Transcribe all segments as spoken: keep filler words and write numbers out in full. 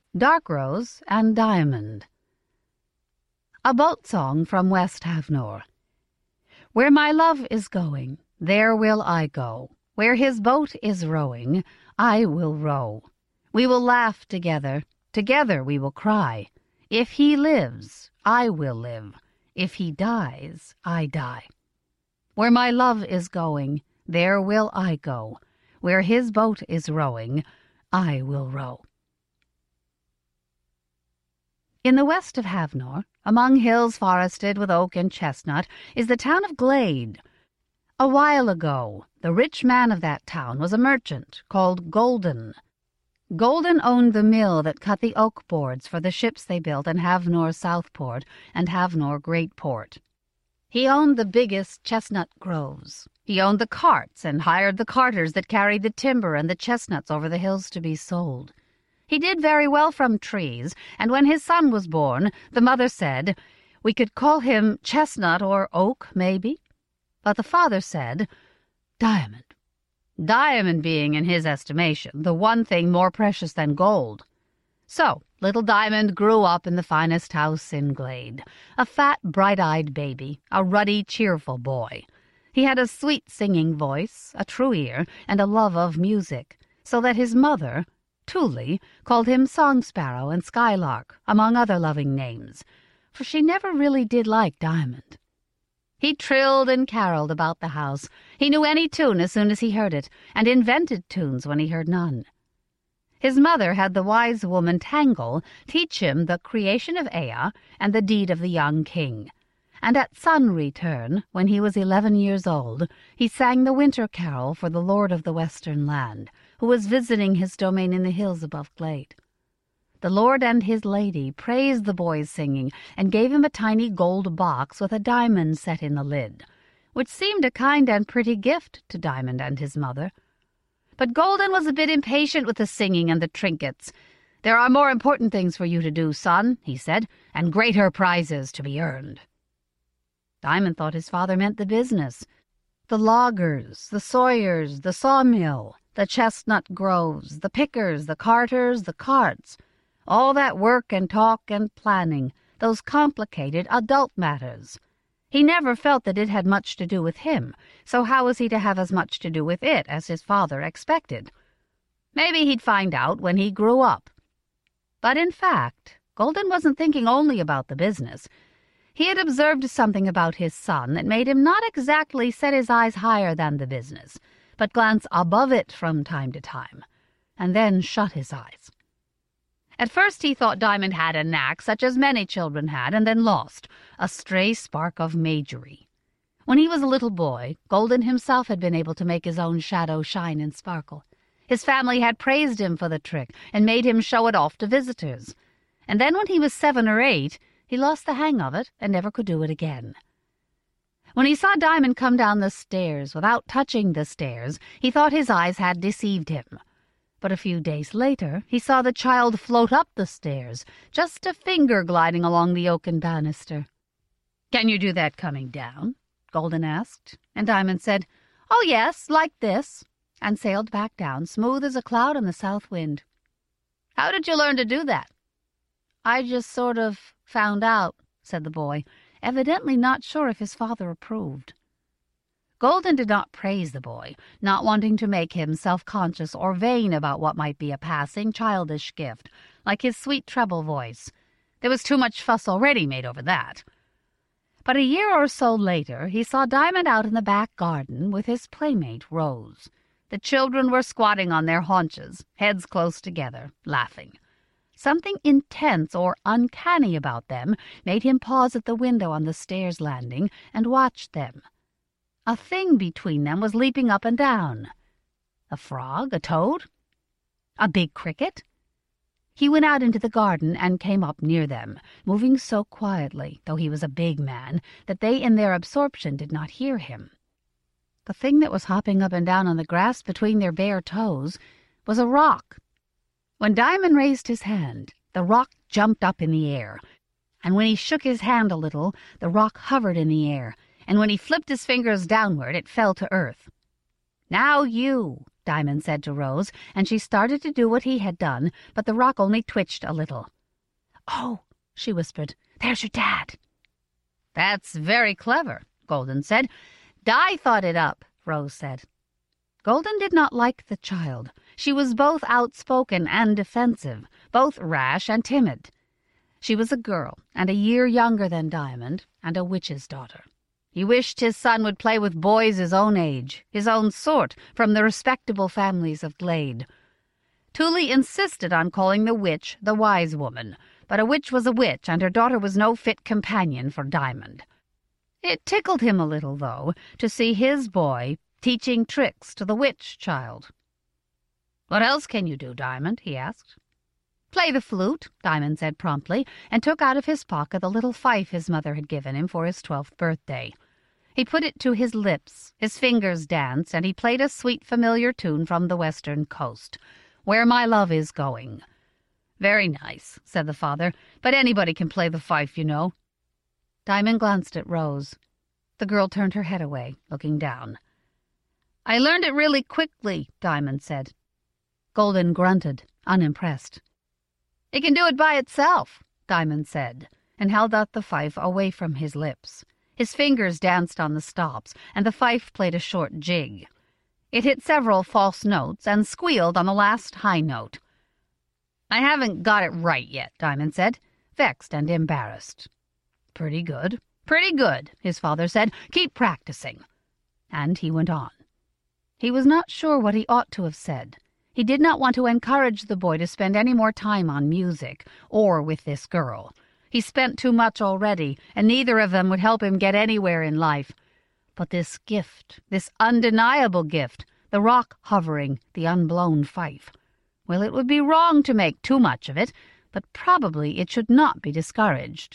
Dark Rose and Diamond. A boat song from West Havnor. Where my love is going, there will I go. Where his boat is rowing, I will row. We will laugh together, together we will cry. If he lives, I will live. If he dies, I die. Where my love is going, there will I go. Where his boat is rowing, I will row. In the west of Havnor, among hills forested with oak and chestnut, is the town of Glade. A while ago, the rich man of that town was a merchant called Golden. Golden owned the mill that cut the oak boards for the ships they built in Havnor Southport and Havnor Greatport. He owned the biggest chestnut groves. He owned the carts and hired the carters that carried the timber and the chestnuts over the hills to be sold. He did very well from trees, and when his son was born, the mother said, "We could call him Chestnut or Oak, maybe." But the father said, "Diamond." Diamond being, in his estimation, the one thing more precious than gold. So little Diamond grew up in the finest house in Glade, a fat, bright-eyed baby, a ruddy, cheerful boy. He had a sweet singing voice, a true ear, and a love of music, so that his mother, Tuli, called him Song Sparrow and Skylark, among other loving names, for she never really did like Diamond. He trilled and caroled about the house. He knew any tune as soon as he heard it, and invented tunes when he heard none. His mother had the wise woman Tangle teach him the creation of Ea and the deed of the young king. And at sun return, when he was eleven years old, he sang the winter carol for the lord of the western land, who was visiting his domain in the hills above Glade. The lord and his lady praised the boy's singing and gave him a tiny gold box with a diamond set in the lid, which seemed a kind and pretty gift to Diamond and his mother. But Golden was a bit impatient with the singing and the trinkets. "There are more important things for you to do, son," he said, "and greater prizes to be earned." Diamond thought his father meant the business. The loggers, the sawyers, the sawmill, the chestnut groves, the pickers, the carters, the carts, all that work and talk and planning, those complicated adult matters. He never felt that it had much to do with him, so how was he to have as much to do with it as his father expected? Maybe he'd find out when he grew up. But in fact, Golden wasn't thinking only about the business. He had observed something about his son that made him not exactly set his eyes higher than the business, but glance above it from time to time, and then shut his eyes. At first he thought Diamond had a knack, such as many children had, and then lost, a stray spark of magery. When he was a little boy, Golden himself had been able to make his own shadow shine and sparkle. His family had praised him for the trick and made him show it off to visitors. And then when he was seven or eight, he lost the hang of it and never could do it again. When he saw Diamond come down the stairs without touching the stairs, he thought his eyes had deceived him. But a few days later he saw the child float up the stairs, just a finger gliding along the oaken banister. "Can you do that coming down?" Golden asked, and Diamond said, "Oh, yes, like this," and sailed back down, smooth as a cloud in the south wind. "How did you learn to do that?" "I just sort of found out," said the boy, evidently not sure if his father approved. Golden did not praise the boy, not wanting to make him self-conscious or vain about what might be a passing, childish gift, like his sweet treble voice. There was too much fuss already made over that. But a year or so later he saw Diamond out in the back garden with his playmate Rose. The children were squatting on their haunches, heads close together, laughing. Something intense or uncanny about them made him pause at the window on the stairs landing and watch them. A thing between them was leaping up and down. A frog? A toad? A big cricket? He went out into the garden and came up near them, moving so quietly, though he was a big man, that they in their absorption did not hear him. The thing that was hopping up and down on the grass between their bare toes was a rock. When Diamond raised his hand, the rock jumped up in the air, and when he shook his hand a little, the rock hovered in the air, and when he flipped his fingers downward, it fell to earth. "Now you," Diamond said to Rose, and she started to do what he had done, but the rock only twitched a little. "Oh," she whispered, "there's your dad." "That's very clever," Golden said. "Di thought it up," Rose said. Golden did not like the child. She was both outspoken and defensive, both rash and timid. She was a girl, and a year younger than Diamond, and a witch's daughter. He wished his son would play with boys his own age, his own sort, from the respectable families of Glade. Tuli insisted on calling the witch the wise woman, but a witch was a witch, and her daughter was no fit companion for Diamond. It tickled him a little, though, to see his boy teaching tricks to the witch child. "What else can you do, Diamond?" he asked. "Play the flute," Diamond said promptly, and took out of his pocket the little fife his mother had given him for his twelfth birthday. He put it to his lips, his fingers danced, and he played a sweet familiar tune from the western coast, "Where My Love Is Going." "Very nice," said the father, "but anybody can play the fife, you know." Diamond glanced at Rose. The girl turned her head away, looking down. "I learned it really quickly," Diamond said. Golden grunted, unimpressed. "It can do it by itself," Diamond said, and held out the fife away from his lips. His fingers danced on the stops, and the fife played a short jig. It hit several false notes and squealed on the last high note. "I haven't got it right yet," Diamond said, vexed and embarrassed. "Pretty good, pretty good," his father said. "Keep practicing." And he went on. He was not sure what he ought to have said. He did not want to encourage the boy to spend any more time on music, or with this girl. He spent too much already, and neither of them would help him get anywhere in life. But this gift, this undeniable gift, the rock hovering, the unblown fife, well, it would be wrong to make too much of it, but probably it should not be discouraged.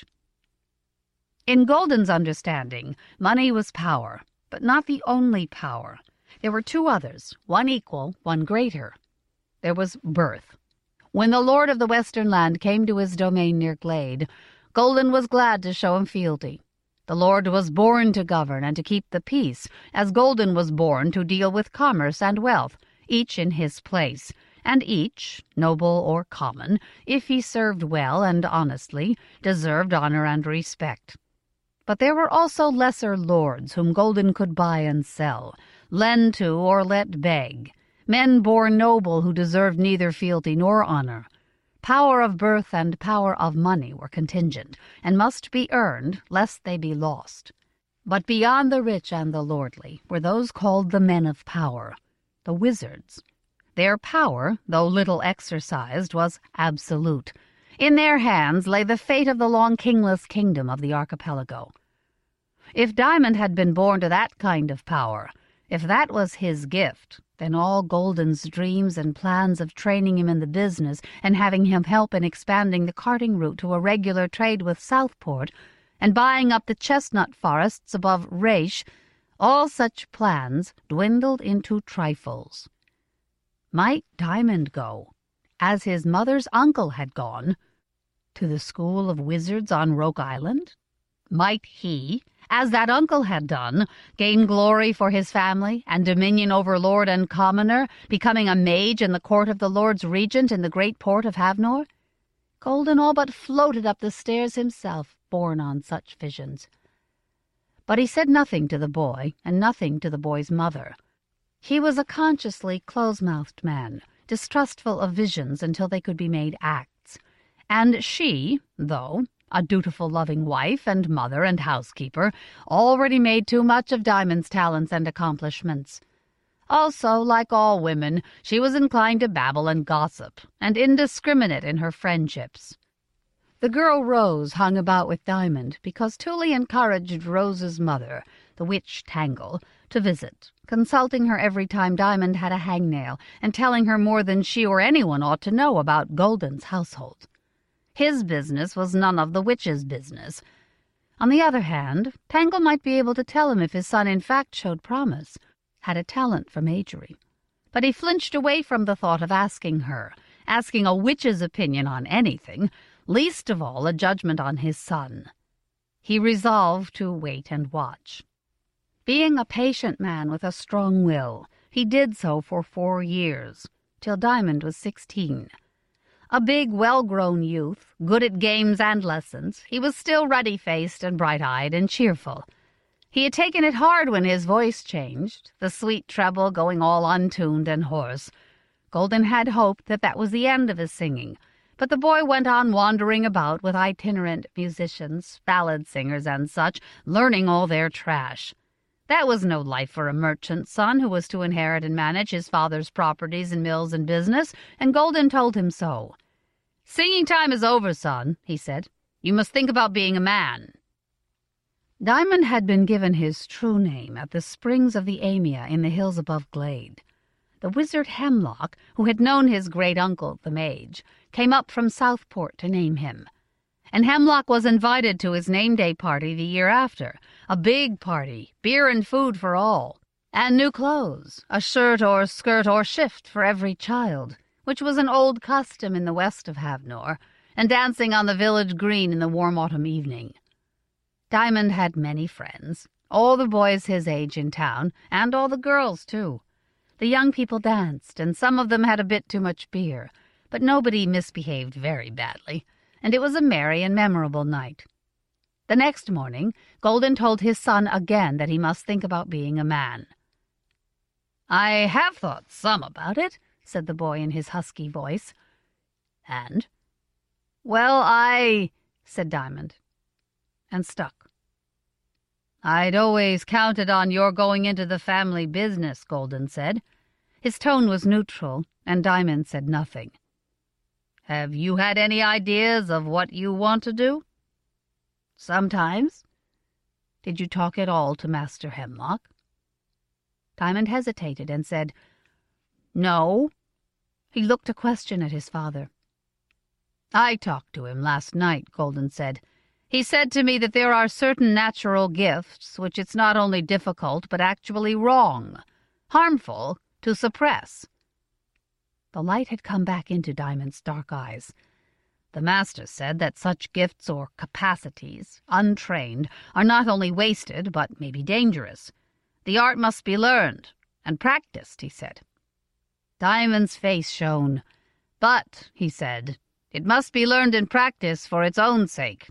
In Golden's understanding, money was power, but not the only power. There were two others, one equal, one greater. There was birth. When the lord of the western land came to his domain near Glade, Golden was glad to show him fealty. The lord was born to govern and to keep the peace, as Golden was born to deal with commerce and wealth, each in his place, and each, noble or common, if he served well and honestly, deserved honor and respect. But there were also lesser lords whom Golden could buy and sell, lend to or let beg, men born noble who deserved neither fealty nor honor. Power of birth and power of money were contingent, and must be earned, lest they be lost. But beyond the rich and the lordly were those called the men of power, the wizards. Their power, though little exercised, was absolute. In their hands lay the fate of the long kingless kingdom of the archipelago. If Diamond had been born to that kind of power, if that was his gift, then all Golden's dreams and plans of training him in the business and having him help in expanding the carting route to a regular trade with Southport and buying up the chestnut forests above Raish, all such plans dwindled into trifles. Might Diamond go, as his mother's uncle had gone, to the school of wizards on Roke Island? Might he, as that uncle had done, gain glory for his family and dominion over lord and commoner, becoming a mage in the court of the lord's regent in the great port of Havnor? Golden all but floated up the stairs himself, borne on such visions. But he said nothing to the boy, and nothing to the boy's mother. He was a consciously close-mouthed man, distrustful of visions until they could be made acts. And she, though a dutiful, loving wife and mother and housekeeper, already made too much of Diamond's talents and accomplishments. Also, like all women, she was inclined to babble and gossip, and indiscriminate in her friendships. The girl Rose hung about with Diamond because Tuli encouraged Rose's mother, the witch Tangle, to visit, consulting her every time Diamond had a hangnail, and telling her more than she or anyone ought to know about Golden's household. His business was none of the witch's business. On the other hand, Tangle might be able to tell him if his son in fact showed promise, had a talent for magery. But he flinched away from the thought of asking her, asking a witch's opinion on anything, least of all a judgment on his son. He resolved to wait and watch. Being a patient man with a strong will, He did so for four years, till Diamond was sixteen. A big, well-grown youth, good at games and lessons, he was still ruddy-faced and bright-eyed and cheerful. He had taken it hard when his voice changed, the sweet treble going all untuned and hoarse. Golden had hoped that that was the end of his singing, but the boy went on wandering about with itinerant musicians, ballad singers and such, learning all their trash. That was no life for a merchant's son who was to inherit and manage his father's properties and mills and business, and Golden told him so. "Singing time is over, son," he said. "You must think about being a man." Diamond had been given his true name at the springs of the Amia in the hills above Glade. The wizard Hemlock, who had known his great-uncle, the mage, came up from Southport to name him. And Hemlock was invited to his name-day party the year after, a big party, beer and food for all, and new clothes, a shirt or skirt or shift for every child, which was an old custom in the west of Havnor, and dancing on the village green in the warm autumn evening. Diamond had many friends, all the boys his age in town, and all the girls, too. The young people danced, and some of them had a bit too much beer, but nobody misbehaved very badly, and it was a merry and memorable night. The next morning, Golden told his son again that he must think about being a man. "I have thought some about it," said the boy in his husky voice. "And?" "Well, I—" said Diamond, and stuck. "I'd always counted on your going into the family business," Golden said. His tone was neutral, and Diamond said nothing. "Have you had any ideas of what you want to do?" "Sometimes." "Did you talk at all to Master Hemlock?" Diamond hesitated and said, "No." He looked a question at his father. "I talked to him last night," Golden said. "He said to me that there are certain natural gifts which it's not only difficult but actually wrong, harmful, to suppress." The light had come back into Diamond's dark eyes. "The master said that such gifts or capacities, untrained, are not only wasted but may be dangerous. The art must be learned and practiced," he said. Diamond's face shone. "But," he said, "it must be learned and practiced for its own sake."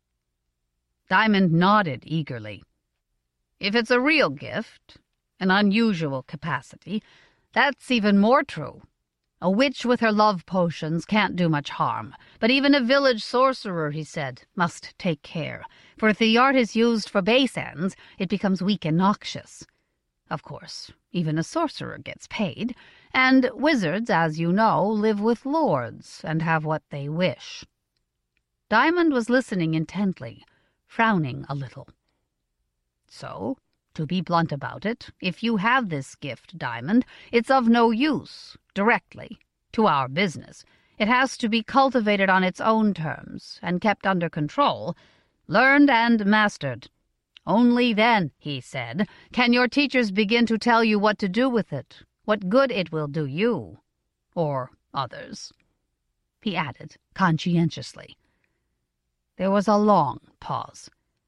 Diamond nodded eagerly. "If it's a real gift, an unusual capacity, that's even more true. A witch with her love potions can't do much harm, but even a village sorcerer, he said, must take care, for if the art is used for base ends, it becomes weak and noxious. Of course, even a sorcerer gets paid, and wizards, as you know, live with lords and have what they wish." Diamond was listening intently, frowning a little. "So, to be blunt about it, if you have this gift, Diamond, it's of no use, directly, to our business. It has to be cultivated on its own terms, and kept under control, learned and mastered. Only then," he said, "can your teachers begin to tell you what to do with it, what good it will do you, or others," he added conscientiously. There was a long pause.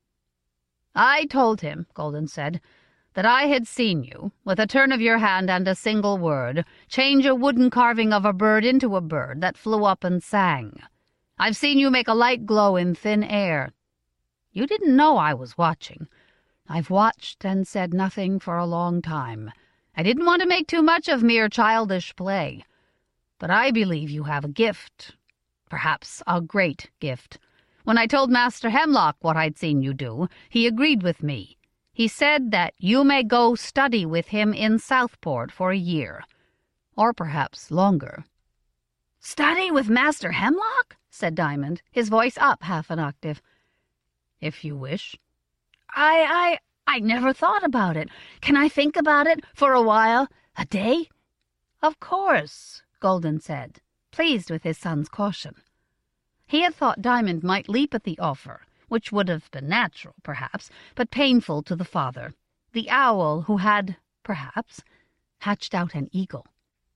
"I told him," Golden said, "that I had seen you, with a turn of your hand and a single word, change a wooden carving of a bird into a bird that flew up and sang. I've seen you make a light glow in thin air. You didn't know I was watching. I've watched and said nothing for a long time. I didn't want to make too much of mere childish play. But I believe you have a gift, perhaps a great gift. When I told Master Hemlock what I'd seen you do, he agreed with me. He said that you may go study with him in Southport for a year, or perhaps longer." "Study with Master Hemlock?" said Diamond, his voice up half an octave. "If you wish." I, I, I never thought about it. Can I think about it for a while? A day?" "Of course," Golden said, pleased with his son's caution. He had thought Diamond might leap at the offer, which would have been natural, perhaps, but painful to the father, the owl who had, perhaps, hatched out an eagle.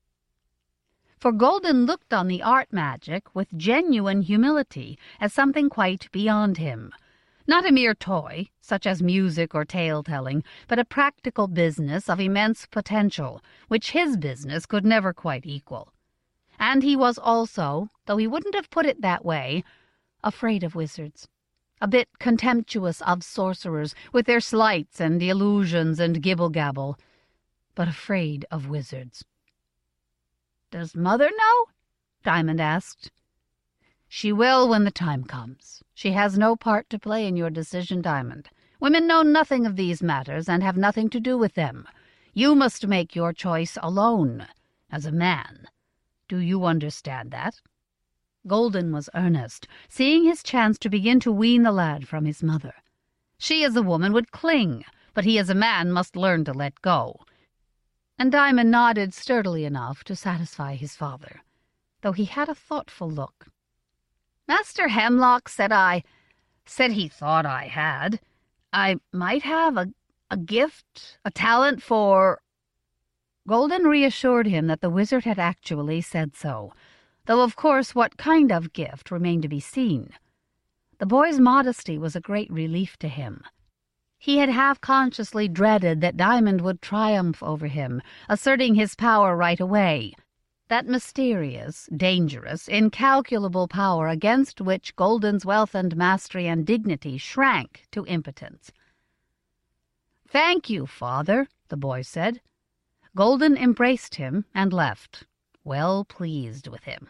For Golden looked on the art magic with genuine humility as something quite beyond him. Not a mere toy, such as music or tale-telling, but a practical business of immense potential, which his business could never quite equal. And he was also, though he wouldn't have put it that way, afraid of wizards, a bit contemptuous of sorcerers, with their sleights and illusions and gibble-gabble, but afraid of wizards. "Does Mother know?" Diamond asked. "She will when the time comes. She has no part to play in your decision, Diamond. Women know nothing of these matters and have nothing to do with them. You must make your choice alone, as a man. Do you understand that?" Golden was earnest, seeing his chance to begin to wean the lad from his mother. She as a woman would cling, but he as a man must learn to let go. And Diamond nodded sturdily enough to satisfy his father, though he had a thoughtful look. "Master Hemlock said I, said he thought I had. I might have a, a gift, a talent for—" Golden reassured him that the wizard had actually said so, though of course what kind of gift remained to be seen. The boy's modesty was a great relief to him. He had half-consciously dreaded that Diamond would triumph over him, asserting his power right away, that mysterious, dangerous, incalculable power against which Golden's wealth and mastery and dignity shrank to impotence. "Thank you, father," the boy said. Golden embraced him and left, well pleased with him.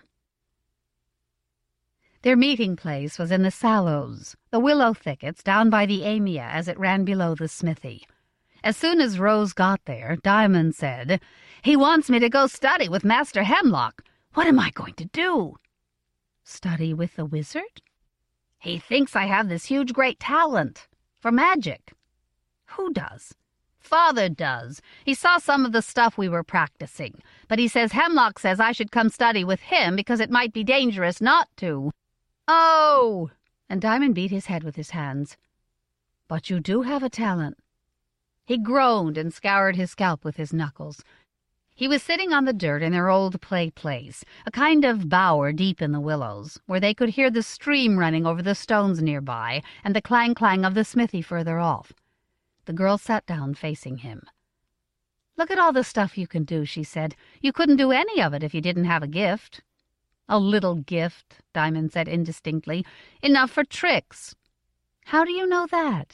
Their meeting place was in the sallows, the willow thickets down by the Amia as it ran below the smithy. As soon as Rose got there, Diamond said, "He wants me to go study with Master Hemlock. What am I going to do?" "Study with the wizard?" "He thinks I have this huge great talent for magic." "Who does?" "Father does. He saw some of the stuff we were practicing, but he says Hemlock says I should come study with him because it might be dangerous not to." "Oh!" and Diamond beat his head with his hands. "But you do have a talent." He groaned and scoured his scalp with his knuckles. He was sitting on the dirt in their old play place, a kind of bower deep in the willows, where they could hear the stream running over the stones nearby and the clang-clang of the smithy further off. The girl sat down facing him. "Look at all the stuff you can do," she said. "You couldn't do any of it if you didn't have a gift." "A little gift," Diamond said indistinctly. "Enough for tricks." "How do you know that?"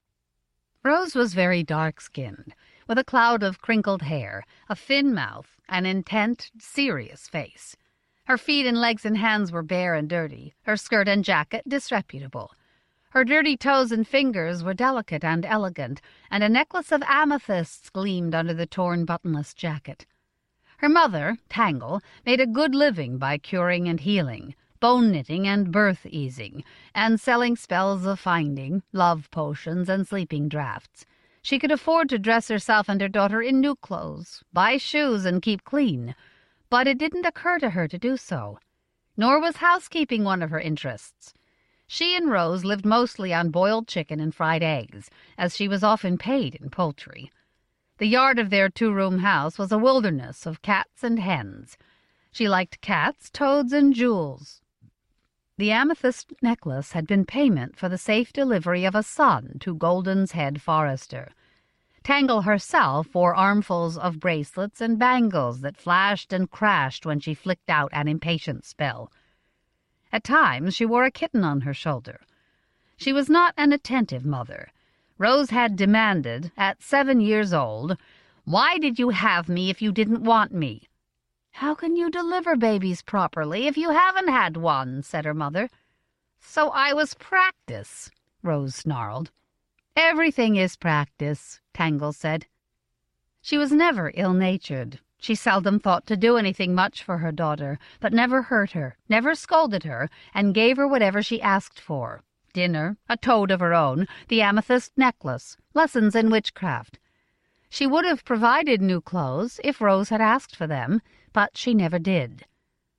Rose was very dark-skinned, with a cloud of crinkled hair, a thin mouth, an intent, serious face. Her feet and legs and hands were bare and dirty, her skirt and jacket disreputable. Her dirty toes and fingers were delicate and elegant, and a necklace of amethysts gleamed under the torn buttonless jacket. Her mother, Tangle, made a good living by curing and healing, bone-knitting and birth-easing, and selling spells of finding, love potions, and sleeping draughts. She could afford to dress herself and her daughter in new clothes, buy shoes, and keep clean, but it didn't occur to her to do so. Nor was housekeeping one of her interests. She and Rose lived mostly on boiled chicken and fried eggs, as she was often paid in poultry. The yard of their two-room house was a wilderness of cats and hens. She liked cats, toads, and jewels. The amethyst necklace had been payment for the safe delivery of a son to Golden's head forester. Tangle herself wore armfuls of bracelets and bangles that flashed and crashed when she flicked out an impatient spell. At times she wore a kitten on her shoulder. She was not an attentive mother. Rose had demanded, at seven years old, "Why did you have me if you didn't want me?" "How can you deliver babies properly if you haven't had one?" said her mother. "So I was practice," Rose snarled. "Everything is practice," Tangle said. She was never ill-natured. She seldom thought to do anything much for her daughter, but never hurt her, never scolded her, and gave her whatever she asked for. Dinner, a toad of her own, the amethyst necklace, lessons in witchcraft. She would have provided new clothes if Rose had asked for them, but she never did.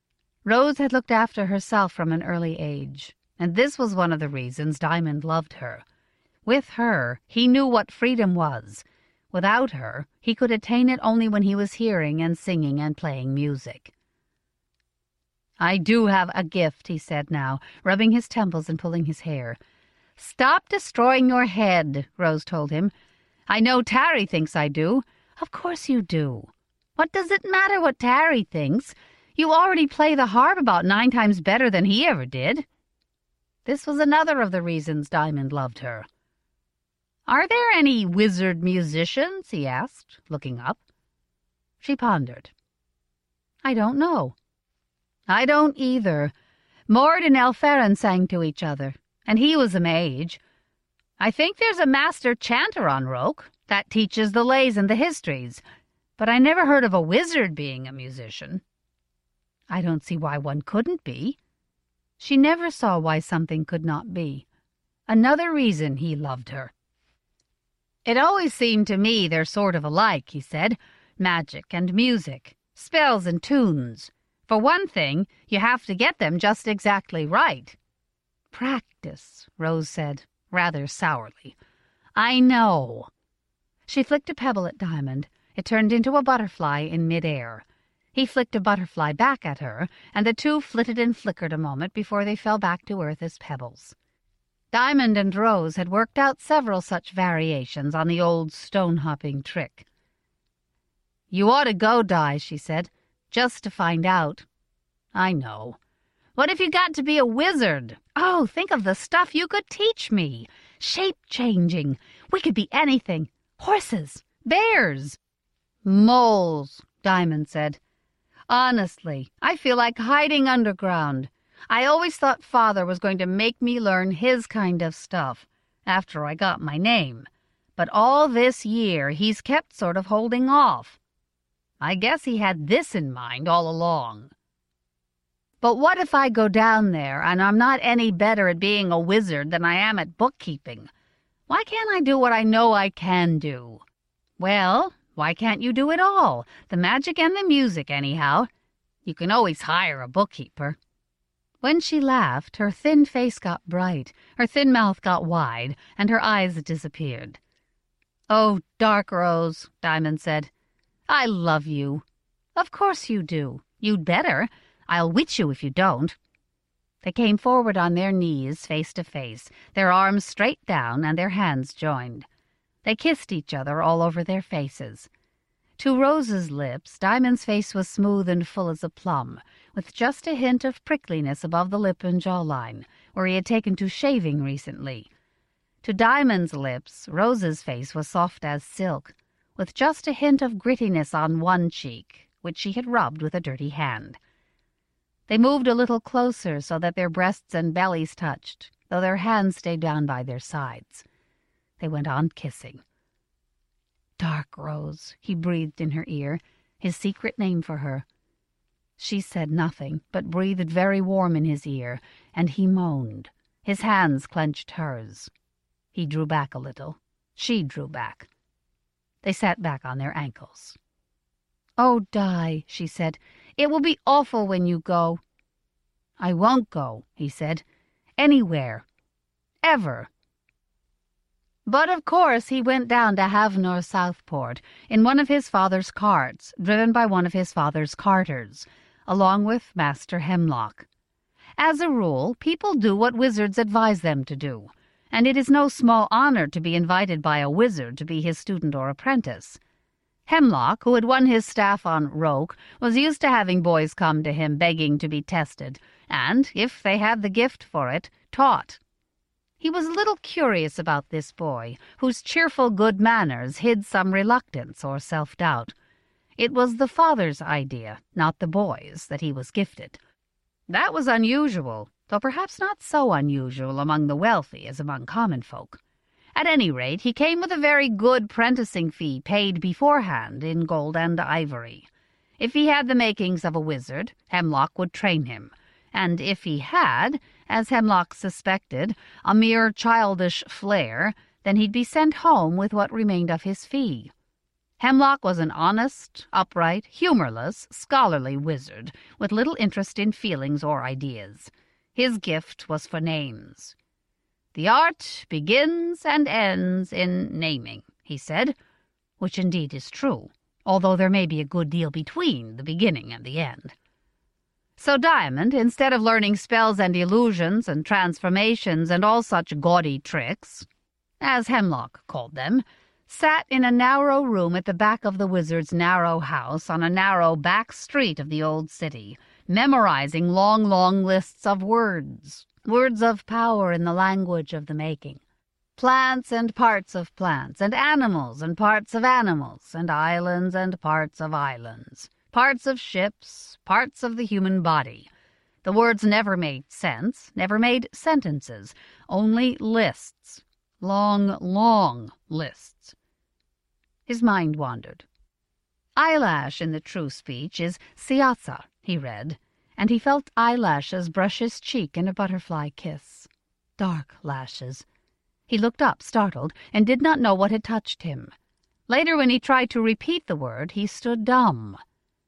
Rose had looked after herself from an early age, and this was one of the reasons Diamond loved her. With her, he knew what freedom was. Without her, he could attain it only when he was hearing and singing and playing music. "I do have a gift," he said now, rubbing his temples and pulling his hair. "Stop destroying your head," Rose told him. "I know Tarry thinks I do." "Of course you do. What does it matter what Tarry thinks? You already play the harp about nine times better than he ever did." This was another of the reasons Diamond loved her. "Are there any wizard musicians?" he asked, looking up. She pondered. "I don't know." "I don't either. Mord and Elferin sang to each other, and he was a mage. I think there's a master chanter on Roke that teaches the lays and the histories, but I never heard of a wizard being a musician." "I don't see why one couldn't be." She never saw why something could not be. Another reason he loved her. "It always seemed to me they're sort of alike," he said. "Magic and music, spells and tunes. For one thing, you have to get them just exactly right." "Practice," Rose said, rather sourly. "I know." She flicked a pebble at Diamond. It turned into a butterfly in mid-air. He flicked a butterfly back at her, and the two flitted and flickered a moment before they fell back to earth as pebbles. Diamond and Rose had worked out several such variations on the old stone-hopping trick. "You ought to go, Di," she said, "just to find out." "I know. What if you got to be a wizard? Oh, think of the stuff you could teach me. Shape-changing. We could be anything. Horses. Bears." "Moles," Diamond said. "Honestly, I feel like hiding underground. I always thought Father was going to make me learn his kind of stuff after I got my name. But all this year he's kept sort of holding off. I guess he had this in mind all along." "But what if I go down there and I'm not any better at being a wizard than I am at bookkeeping? Why can't I do what I know I can do?" "Well, why can't you do it all? The magic and the music, anyhow. You can always hire a bookkeeper." When she laughed, her thin face got bright, her thin mouth got wide, and her eyes disappeared. "Oh, Dark Rose," Diamond said, "I love you." "Of course you do. You'd better. I'll witch you if you don't." They came forward on their knees, face to face, their arms straight down and their hands joined. They kissed each other all over their faces. To Rose's lips, Diamond's face was smooth and full as a plum, with just a hint of prickliness above the lip and jawline, where he had taken to shaving recently. To Diamond's lips, Rose's face was soft as silk, with just a hint of grittiness on one cheek, which she had rubbed with a dirty hand. They moved a little closer so that their breasts and bellies touched, though their hands stayed down by their sides. They went on kissing. "Dark Rose," he breathed in her ear, his secret name for her. She said nothing, but breathed very warm in his ear, and he moaned. His hands clenched hers. He drew back a little. She drew back. They sat back on their ankles. "Oh, Di," she said, "it will be awful when you go." "I won't go," he said. "Anywhere. Ever." But of course he went down to Havnor Southport in one of his father's carts, driven by one of his father's carters, along with Master Hemlock. As a rule, people do what wizards advise them to do, and it is no small honor to be invited by a wizard to be his student or apprentice. Hemlock, who had won his staff on Roke, was used to having boys come to him begging to be tested, and, if they had the gift for it, taught. He was a little curious about this boy, whose cheerful good manners hid some reluctance or self-doubt. It was the father's idea, not the boy's, that he was gifted. That was unusual, though perhaps not so unusual among the wealthy as among common folk. At any rate, he came with a very good prenticing fee paid beforehand in gold and ivory. If he had the makings of a wizard, Hemlock would train him, and if he had, as Hemlock suspected, a mere childish flair, then he'd be sent home with what remained of his fee. Hemlock was an honest, upright, humorless, scholarly wizard, with little interest in feelings or ideas. His gift was for names. "The art begins and ends in naming," he said, which indeed is true, although there may be a good deal between the beginning and the end. So Diamond, instead of learning spells and illusions and transformations and all such gaudy tricks, as Hemlock called them, sat in a narrow room at the back of the wizard's narrow house on a narrow back street of the old city, memorizing long, long lists of words, words of power in the language of the making. Plants and parts of plants, and animals and parts of animals, and islands and parts of islands, parts of ships, parts of the human body. The words never made sense, never made sentences, only lists, long, long lists. His mind wandered. Eyelash in the true speech is siatsa, he read, and he felt eyelashes brush his cheek in a butterfly kiss. Dark lashes. He looked up, startled, and did not know what had touched him. Later, when he tried to repeat the word, he stood dumb.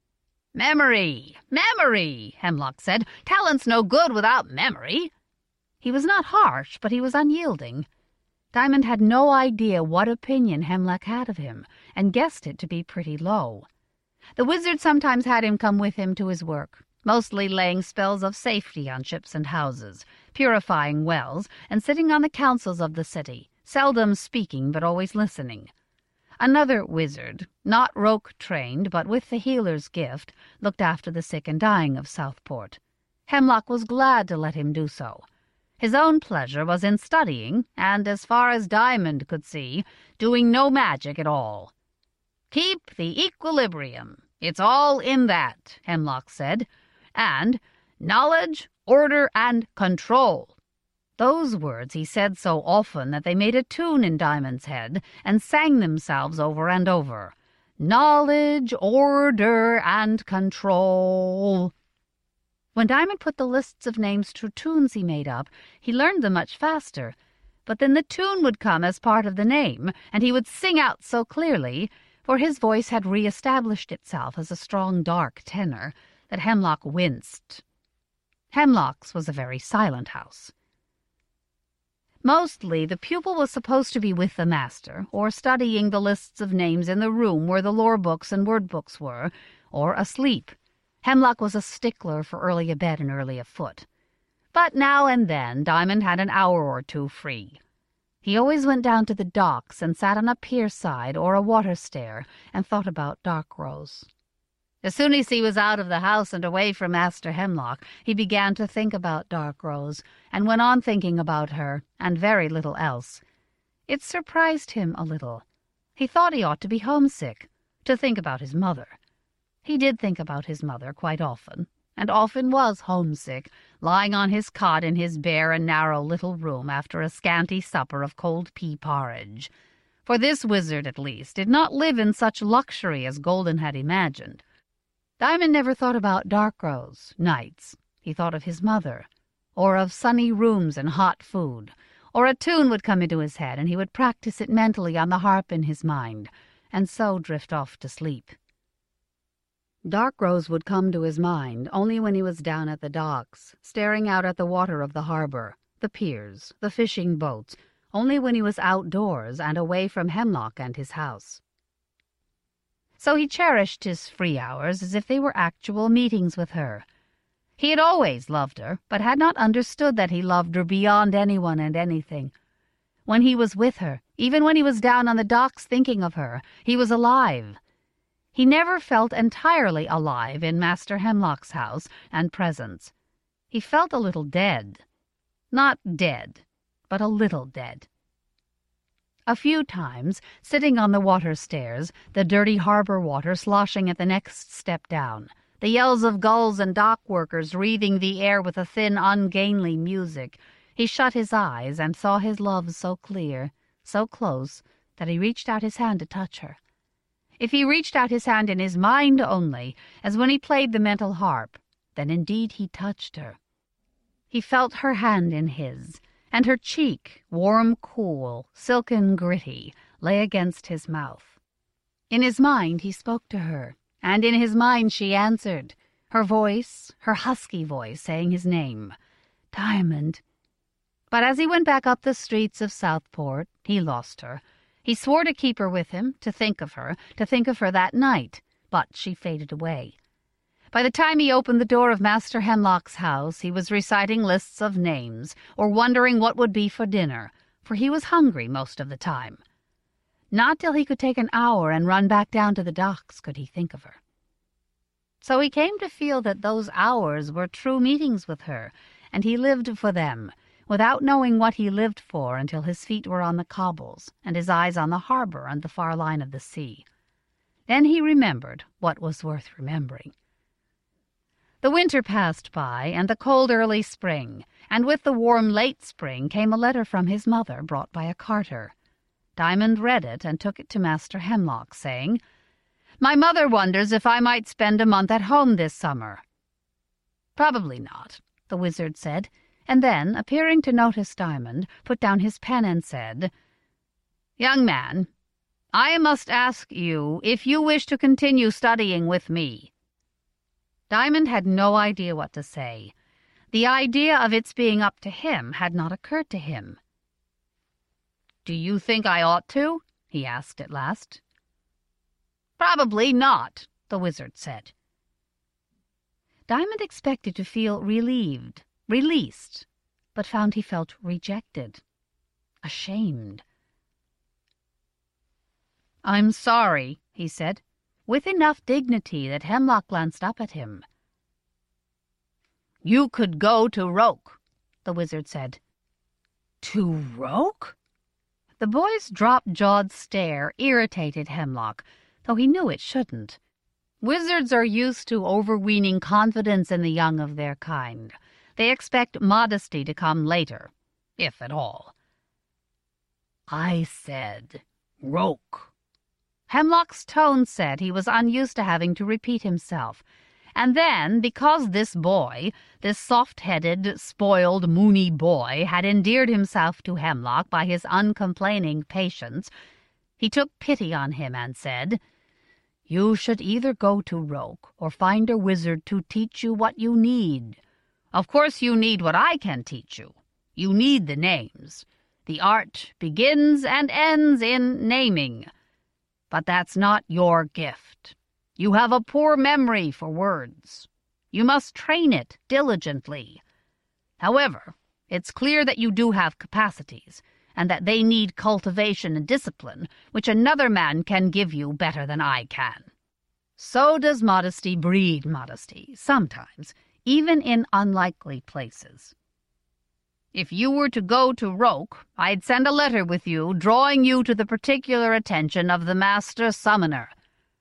"Memory! Memory!" Hemlock said. "Talent's no good without memory." He was not harsh, but he was unyielding. Diamond had no idea what opinion Hemlock had of him, and guessed it to be pretty low. The wizard sometimes had him come with him to his work, mostly laying spells of safety on ships and houses, purifying wells, and sitting on the councils of the city, seldom speaking but always listening. Another wizard, not Roke-trained but with the healer's gift, looked after the sick and dying of Southport. Hemlock was glad to let him do so. His own pleasure was in studying, and, as far as Diamond could see, doing no magic at all. "Keep the equilibrium. It's all in that," Hemlock said. And knowledge, order, and control. Those words he said so often that they made a tune in Diamond's head and sang themselves over and over. Knowledge, order, and control. When Diamond put the lists of names to tunes he made up, he learned them much faster. But then the tune would come as part of the name, and he would sing out so clearly, for his voice had re-established itself as a strong, dark tenor, that Hemlock winced. Hemlock's was a very silent house. Mostly the pupil was supposed to be with the master, or studying the lists of names in the room where the lore books and word books were, or asleep. Hemlock was a stickler for early abed and early afoot. But now and then Diamond had an hour or two free. He always went down to the docks and sat on a pier side or a water stair and thought about Darkrose. As soon as he was out of the house and away from Master Hemlock, he began to think about Darkrose, and went on thinking about her, and very little else. It surprised him a little. He thought he ought to be homesick, to think about his mother. He did think about his mother quite often, and often was homesick, lying on his cot in his bare and narrow little room after a scanty supper of cold pea porridge. For this wizard, at least, did not live in such luxury as Golden had imagined. Diamond never thought about Darkrose nights. He thought of his mother, or of sunny rooms and hot food, or a tune would come into his head and he would practice it mentally on the harp in his mind, and so drift off to sleep. Darkrose would come to his mind only when he was down at the docks, staring out at the water of the harbor, the piers, the fishing boats, only when he was outdoors and away from Hemlock and his house. So he cherished his free hours as if they were actual meetings with her. He had always loved her, but had not understood that he loved her beyond anyone and anything. When he was with her, even when he was down on the docks thinking of her, he was alive. He never felt entirely alive in Master Hemlock's house and presence. He felt a little dead. Not dead, but a little dead. A few times, sitting on the water stairs, the dirty harbor water sloshing at the next step down, the yells of gulls and dock workers wreathing the air with a thin, ungainly music, he shut his eyes and saw his love so clear, so close, that he reached out his hand to touch her. If he reached out his hand in his mind only, as when he played the mental harp, then indeed he touched her. He felt her hand in his, and her cheek, warm, cool, silken, gritty, lay against his mouth. In his mind he spoke to her, and in his mind she answered, her voice, her husky voice, saying his name, Diamond. But as he went back up the streets of Southport, he lost her. He swore to keep her with him, to think of her, to think of her that night, but she faded away. By the time he opened the door of Master Hemlock's house, he was reciting lists of names, or wondering what would be for dinner, for he was hungry most of the time. Not till he could take an hour and run back down to the docks could he think of her. So he came to feel that those hours were true meetings with her, and he lived for them, without knowing what he lived for until his feet were on the cobbles and his eyes on the harbor and the far line of the sea. Then he remembered what was worth remembering. The winter passed by, and the cold early spring, and with the warm late spring came a letter from his mother brought by a carter. Diamond read it and took it to Master Hemlock, saying, "My mother wonders if I might spend a month at home this summer." "Probably not," the wizard said, and then, appearing to notice Diamond, put down his pen and said, "Young man, I must ask you if you wish to continue studying with me." Diamond had no idea what to say. The idea of its being up to him had not occurred to him. "Do you think I ought to?" he asked at last. "Probably not," the wizard said. Diamond expected to feel relieved, released, but found he felt rejected, ashamed. "I'm sorry," he said, with enough dignity that Hemlock glanced up at him. "You could go to Roke," the wizard said. "To Roke?" The boy's drop-jawed stare irritated Hemlock, though he knew it shouldn't. Wizards are used to overweening confidence in the young of their kind. They expect modesty to come later, if at all. "I said Roke." Hemlock's tone said he was unused to having to repeat himself. And then, because this boy, this soft-headed, spoiled, moony boy, had endeared himself to Hemlock by his uncomplaining patience, he took pity on him and said, "You should either go to Roke or find a wizard to teach you what you need. Of course you need what I can teach you. You need the names. The art begins and ends in naming. But that's not your gift. You have a poor memory for words. You must train it diligently. However, it's clear that you do have capacities, and that they need cultivation and discipline, which another man can give you better than I can. So does modesty breed modesty, sometimes, even in unlikely places. If you were to go to Roke, I'd send a letter with you, drawing you to the particular attention of the Master Summoner."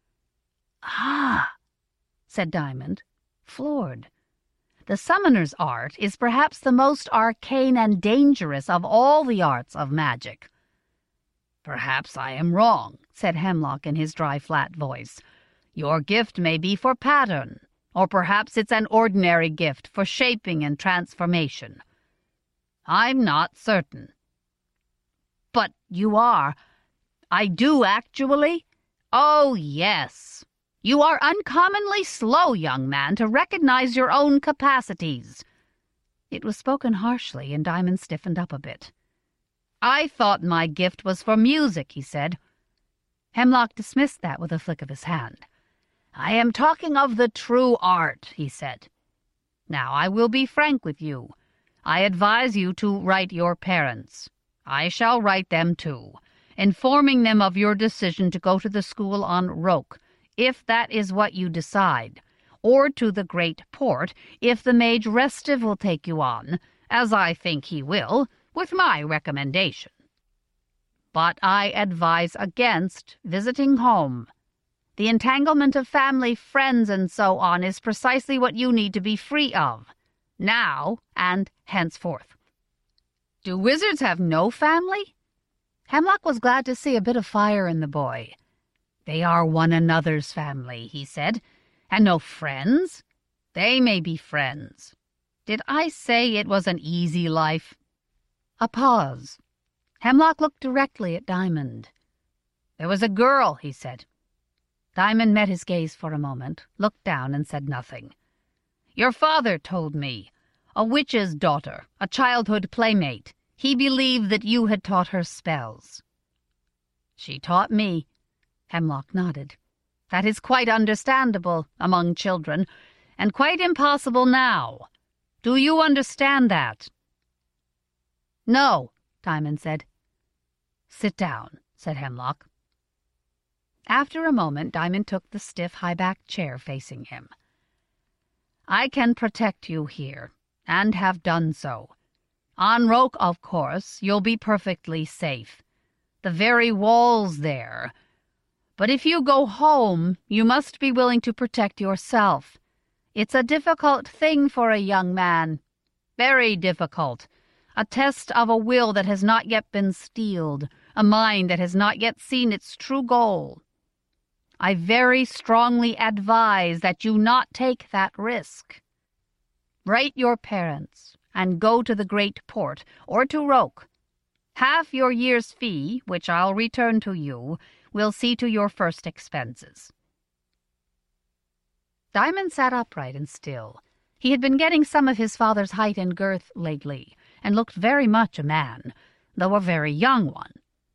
"Ah," said Diamond, floored. The summoner's art is perhaps the most arcane and dangerous of all the arts of magic. "Perhaps I am wrong," said Hemlock in his dry, flat voice. "Your gift may be for pattern, or perhaps it's an ordinary gift for shaping and transformation. I'm not certain." "But you are—" "I do actually? Oh, yes. You are uncommonly slow, young man, to recognize your own capacities." It was spoken harshly, and Diamond stiffened up a bit. "I thought my gift was for music," he said. Hemlock dismissed that with a flick of his hand. "I am talking of the true art," he said. "Now, I will be frank with you. I advise you to write your parents. I shall write them too, informing them of your decision to go to the school on Roke, if that is what you decide, or to the Great Port, if the Mage Restive will take you on, as I think he will, with my recommendation. But I advise against visiting home. The entanglement of family, friends, and so on is precisely what you need to be free of, now and henceforth." "Do wizards have no family?" Hemlock was glad to see a bit of fire in the boy. "They are one another's family," he said. "And no friends? They may be friends. Did I say it was an easy life?" A pause. Hemlock looked directly at Diamond. "There was a girl," he said. Diamond met his gaze for a moment, looked down, and said nothing. "Your father told me. A witch's daughter, a childhood playmate. He believed that you had taught her spells." "She taught me." Hemlock nodded. "That is quite understandable among children. and quite impossible now. Do you understand that?" "No," Diamond said. "Sit down," said Hemlock. After a moment, Diamond took the stiff, high-backed chair facing him. "I can protect you here, and have done so. On Roke, of course, you'll be perfectly safe. The very walls there. But if you go home, you must be willing to protect yourself. It's a difficult thing for a young man. Very difficult. A test of a will that has not yet been steeled, a mind that has not yet seen its true goal. I very strongly advise that you not take that risk. Write your parents and go to the Great Port or to Roke. Half your year's fee, which I'll return to you, will see to your first expenses." Diamond sat upright and still. He had been getting some of his father's height and girth lately, and looked very much a man, though a very young one.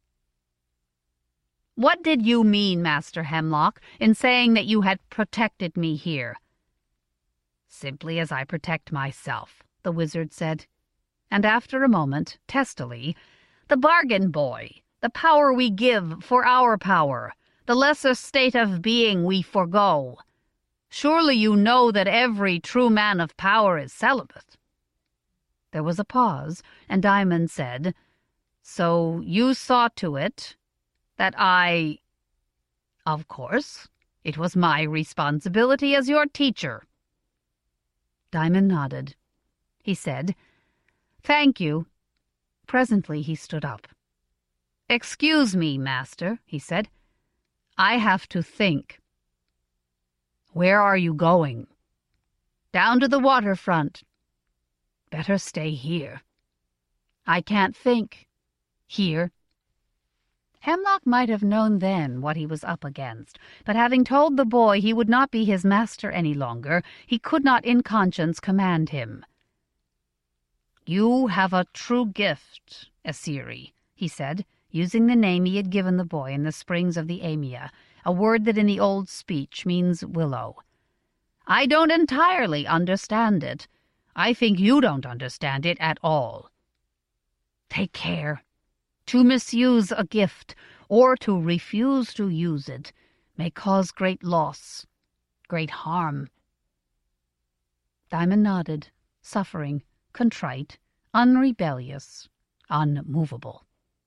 "What did you mean, Master Hemlock, in saying that you had protected me here?" "Simply as I protect myself," the wizard said. And after a moment, testily, "The bargain, boy, the power we give for our power, the lesser state of being we forego. Surely you know that every true man of power is celibate." There was a pause, and Diamond said, "So you saw to it that I—" "Of course. It was my responsibility as your teacher." Diamond nodded. He said, "Thank you." Presently he stood up. "Excuse me, master," he said. "I have to think." "Where are you going?" "Down to the waterfront." "Better stay here." "I can't think. Here." Hemlock might have known then what he was up against, but having told the boy he would not be his master any longer, he could not in conscience command him. "You have a true gift, Essiri," he said, using the name he had given the boy in the springs of the Amia, a word that in the old speech means willow. "I don't entirely understand it. I think you don't understand it at all. Take care. To misuse a gift, or to refuse to use it, may cause great loss, great harm." Diamond nodded, suffering, contrite, unrebellious, unmovable.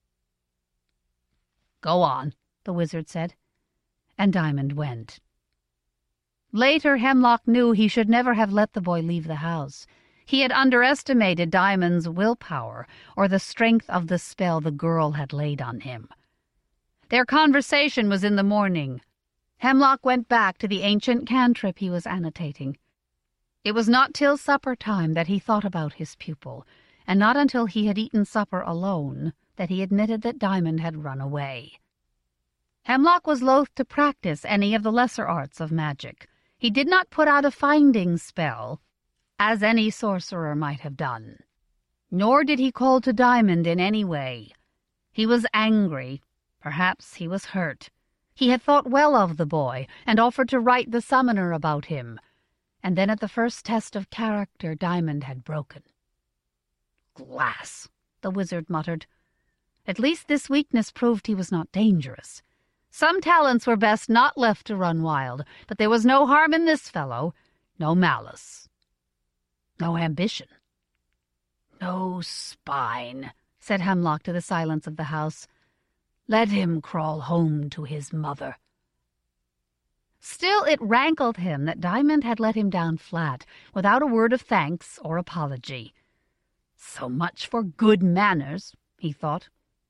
"Go on," the wizard said, and Diamond went. Later, Hemlock knew he should never have let the boy leave the house. He had underestimated Diamond's willpower, or the strength of the spell the girl had laid on him. Their conversation was in the morning. Hemlock went back to the ancient cantrip he was annotating. It was not till supper time that he thought about his pupil, and not until he had eaten supper alone that he admitted that Diamond had run away. Hemlock was loath to practice any of the lesser arts of magic. He did not put out a finding spell, as any sorcerer might have done. Nor did he call to Diamond in any way. He was angry. Perhaps he was hurt. He had thought well of the boy, and offered to write the summoner about him. And then at the first test of character, Diamond had broken. "Glass," the wizard muttered. At least this weakness proved he was not dangerous. Some talents were best not left to run wild, but there was no harm in this fellow, no malice, no ambition. "No spine," said Hemlock to the silence of the house. "Let him crawl home to his mother." Still it rankled him that Diamond had let him down flat, without a word of thanks or apology. So much for good manners, he thought.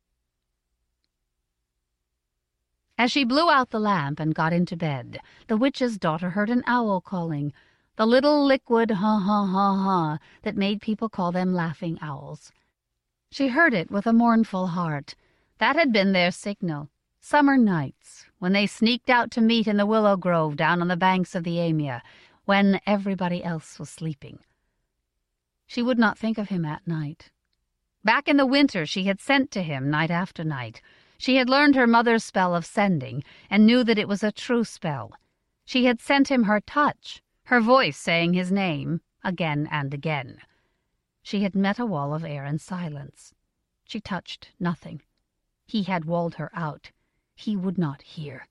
As she blew out the lamp and got into bed, the witch's daughter heard an owl calling, the little liquid ha-ha-ha-ha that made people call them laughing owls. She heard it with a mournful heart. That had been their signal. Summer nights, when they sneaked out to meet in the willow grove down on the banks of the Amia, when everybody else was sleeping. She would not think of him at night. Back in the winter she had sent to him night after night. She had learned her mother's spell of sending, and knew that it was a true spell. She had sent him her touch, her voice saying his name again and again. She had met a wall of air and silence. She touched nothing. He had walled her out. He would not hear.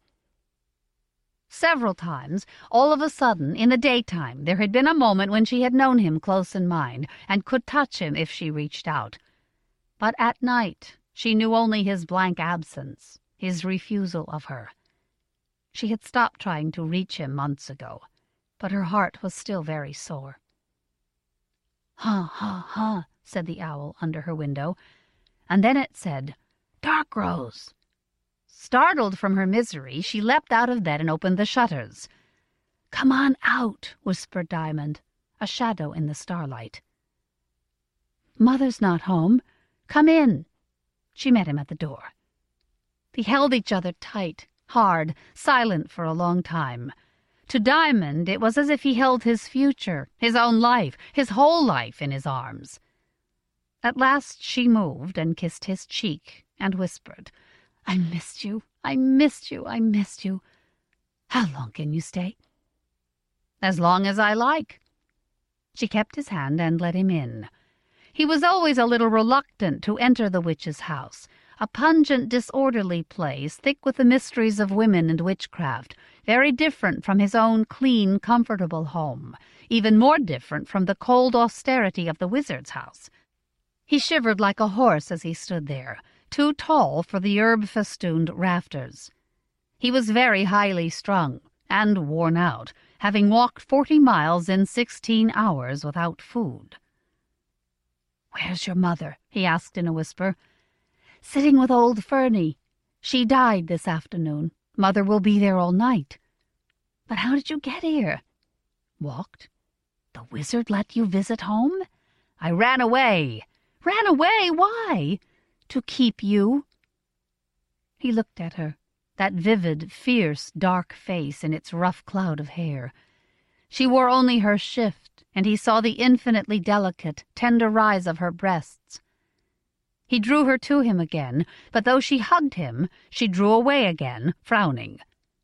Several times, all of a sudden, in the daytime, there had been a moment when she had known him close in mind and could touch him if she reached out. But at night, she knew only his blank absence, his refusal of her. She had stopped trying to reach him months ago, but her heart was still very sore. "Ha, ha, ha," said the owl under her window, and then it said, "Darkrose." Startled from her misery, she leapt out of bed and opened the shutters. "Come on out," whispered Diamond, a shadow in the starlight. "Mother's not home. Come in." She met him at the door. They held each other tight, hard, silent for a long time. To Diamond it was as if he held his future, his own life, his whole life in his arms. At last she moved and kissed his cheek and whispered, "I missed you, I missed you, I missed you. How long can you stay?" "As long as I like." She kept his hand and let him in. He was always a little reluctant to enter the witch's house, a pungent, disorderly place, thick with the mysteries of women and witchcraft, very different from his own clean, comfortable home, even more different from the cold austerity of the wizard's house. He shivered like a horse as he stood there, too tall for the herb-festooned rafters. He was very highly strung and worn out, having walked forty miles in sixteen hours without food. "Where's your mother?" he asked in a whisper. "Sitting with old Fernie. She died this afternoon. Mother will be there all night." "But how did you get here?" "Walked." "The wizard let you visit home?" "I ran away." "Ran away? Why?" "To keep you." He looked at her, that vivid, fierce, dark face in its rough cloud of hair. She wore only her shift, and he saw the infinitely delicate, tender rise of her breasts. He drew her to him again, but though she hugged him, she drew away again, frowning.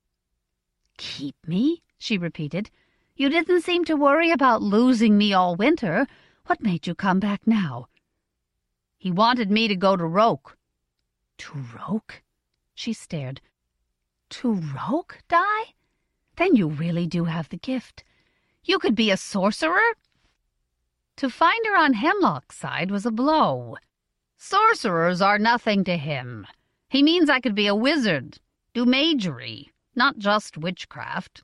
"Keep me?" she repeated. "You didn't seem to worry about losing me all winter. What made you come back now?" "He wanted me to go to Roke." "To Roke?" She stared. "To Roke, Di? Then you really do have the gift. You could be a sorcerer?" To find her on Hemlock's side was a blow. "Sorcerers are nothing to him. He means I could be a wizard, do magery, not just witchcraft."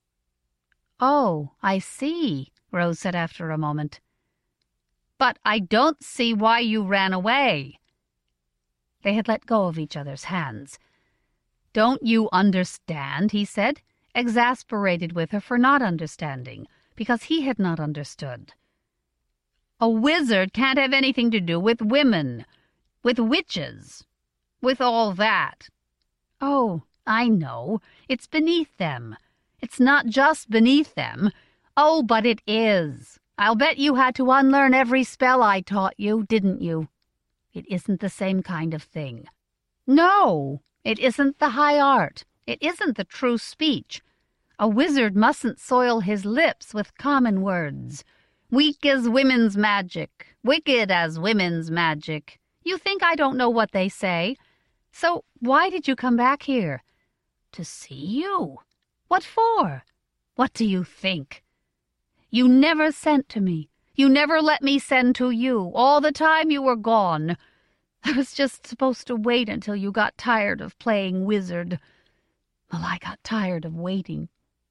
"Oh, I see," Rose said after a moment. "But I don't see why you ran away." They had let go of each other's hands. "Don't you understand?" he said, exasperated with her for not understanding, because he had not understood. "A wizard can't have anything to do with women, with witches, with all that." "Oh, I know. It's beneath them. It's not just beneath them. Oh, but it is. I'll bet you had to unlearn every spell I taught you, didn't you? It isn't the same kind of thing. No, it isn't the high art. It isn't the true speech. A wizard mustn't soil his lips with common words. Weak as women's magic, wicked as women's magic. You think I don't know what they say? So why did you come back here?" "To see you." "What for?" "What do you think? You never sent to me. You never let me send to you, all the time you were gone. I was just supposed to wait until you got tired of playing wizard. Well, I got tired of waiting."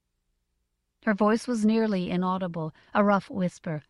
Her voice was nearly inaudible, a rough whisper.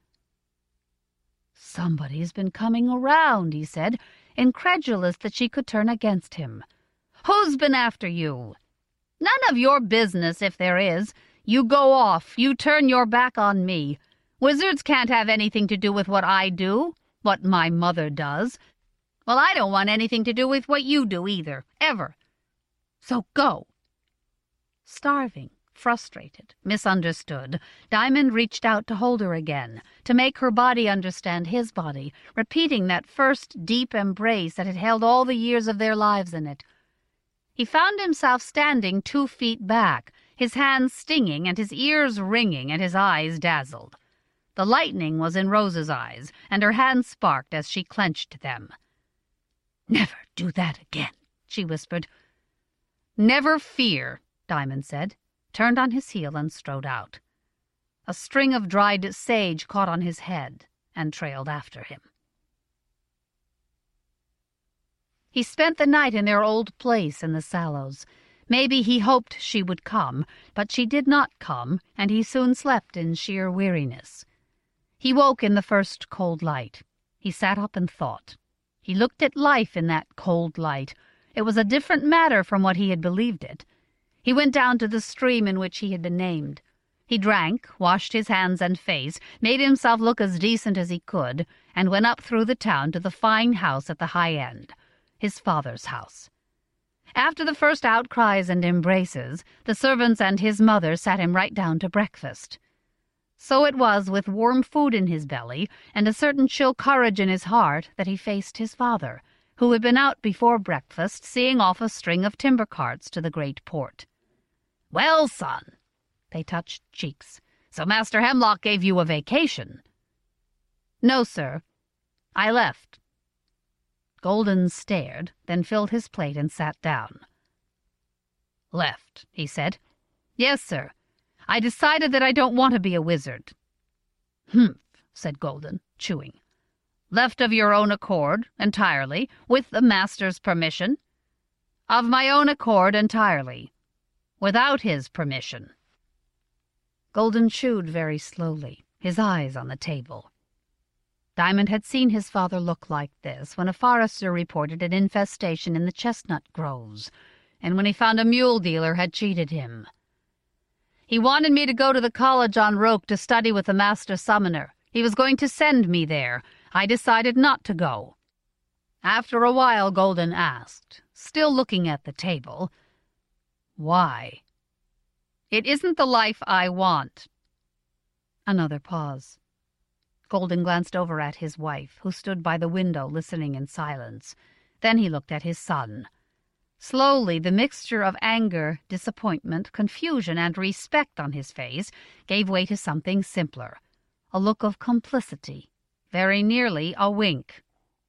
"Somebody's been coming around," he said, incredulous that she could turn against him. "Who's been after you?" "None of your business, if there is. You go off. You turn your back on me. Wizards can't have anything to do with what I do, what my mother does. Well, I don't want anything to do with what you do either, ever. So go." Starving, frustrated, misunderstood, Diamond reached out to hold her again, to make her body understand his body, repeating that first deep embrace that had held all the years of their lives in it. He found himself standing two feet back, his hands stinging and his ears ringing and his eyes dazzled. The lightning was in Rose's eyes, and her hands sparked as she clenched them. "Never do that again," she whispered. "Never fear," Diamond said, turned on his heel and strode out. A string of dried sage caught on his head and trailed after him. He spent the night in their old place in the Sallows. Maybe he hoped she would come, but she did not come, and he soon slept in sheer weariness. He woke in the first cold light. He sat up and thought. He looked at life in that cold light. It was a different matter from what he had believed it. He went down to the stream in which he had been named. He drank, washed his hands and face, made himself look as decent as he could, and went up through the town to the fine house at the high end, his father's house. After the first outcries and embraces, the servants and his mother sat him right down to breakfast. So it was with warm food in his belly and a certain chill courage in his heart that he faced his father, who had been out before breakfast seeing off a string of timber carts to the great port. "Well, son," they touched cheeks, "so Master Hemlock gave you a vacation." "No, sir. I left." Golden stared, then filled his plate and sat down. "Left," he said. "Yes, sir. I decided that I don't want to be a wizard." "Humph," said Golden, chewing. "Left of your own accord, entirely, with the master's permission?" "Of my own accord, entirely. Without his permission." Golden chewed very slowly, his eyes on the table. Diamond had seen his father look like this when a forester reported an infestation in the chestnut groves, and when he found a mule dealer had cheated him. "He wanted me to go to the college on Roke to study with the master summoner. He was going to send me there. I decided not to go." After a while Golden asked, still looking at the table, "Why?" "It isn't the life I want." Another pause. Golden glanced over at his wife, who stood by the window listening in silence. Then he looked at his son. Slowly the mixture of anger, disappointment, confusion, and respect on his face gave way to something simpler, a look of complicity, very nearly a wink.